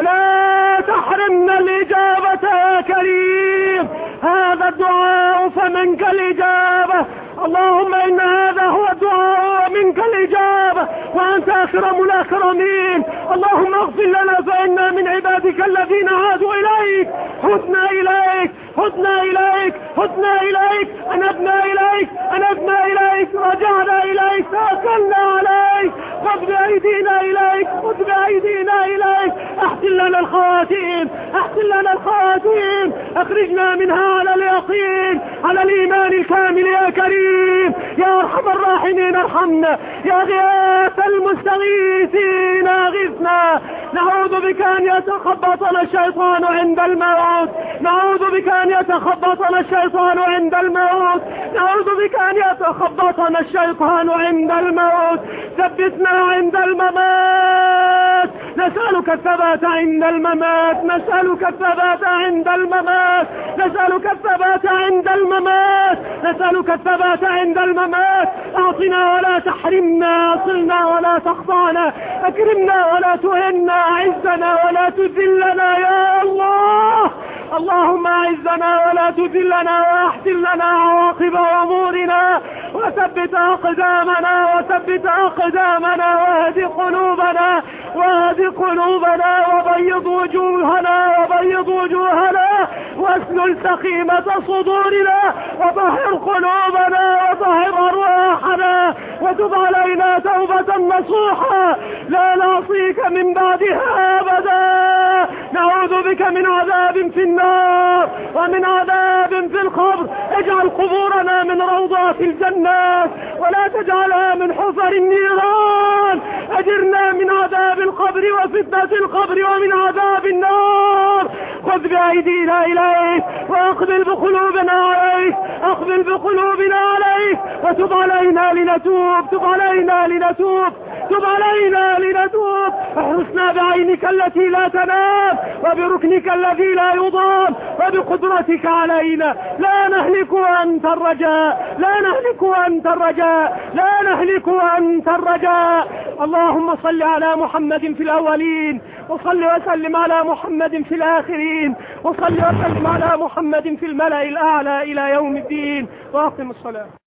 فلا تحرمنا الإجابة يا كريم. هذا الدعاء فمنك الإجابة. اللهم إن هذا هو الدعاء ومنك الإجابة، وأنت أكرم الأكرمين. اللهم اغفر لنا فإنا من عبادك الذين عادوا إليك، هدنا إليك، هدنا إليك، هدنا إليك، أنبنا إليك، أنبنا إليك، رجعنا إليك، توكلنا عليك. خذ بأيدينا إليك، خذ بأيدينا إليك. أحسن لنا الخواتيم، أحسن لنا الخواتيم. أخرجنا منها على اليقين، على الإيمان الكامل يا كريم. يا أرحم الراحمين ارحمنا، يا غياث المستغيثين أغثنا. نعوذ بك أن يتخبطنا الشيطان عند الموت، نعوذ بك أن يتخبطنا الشيطان عند الموت، نعوذ بك أن يتخبطنا الشيطان عند الموت. ثبتنا عند الممات، نسألك الثبات عند الممات، نسألك الثبات عند الممات، نسألك الثبات عند الممات، نسألك الثبات عند الممات. أعطنا ولا تحرمنا، أصلنا ولا تخضعنا، أكرمنا ولا تهنا، أعزنا ولا تذلنا يا الله. اللهم أعزنا ولا تذلنا، وأحسن لنا عواقب أمورنا، وثبت أقدامنا، وثبت أقدامنا، واهد قلوبنا، واهد قلوبنا، وبيض وجوهنا، وبيض وجوهنا، واسلل سخيمة صدورنا، وطهر قلوبنا، وطهر أرواحنا، وتب علينا توبة نصوحا لا نعصيك من بعدها أبدا. نعوذ بك من عذاب في النار ومن عذاب في القبر. اجعل قبورنا من روضات الجنات ولا تجعلها من حفر النيران. أجرنا من عذاب القبر وفتنة القبر ومن عذاب النار. خذ بأيدينا إليك وأقبل بقلوبنا عليك، أقبل بقلوبنا عليك، وتب علينا لنتوب، تب علينا لنتوب، تب علينا لنتوب. احرسنا بعينك التي لا تنام وبركنك الذي لا يضام وبقدرتك علينا. لا نهلك وأنت الرجاء، لا نهلك وأنت الرجاء، لا نهلك وأنت الرجاء. اللهم صل على محمد في الأولين، وصل وسلم على محمد في الآخرين، وصل وسلم على محمد في الملأ الأعلى إلى يوم الدين. وأقم الصلاة.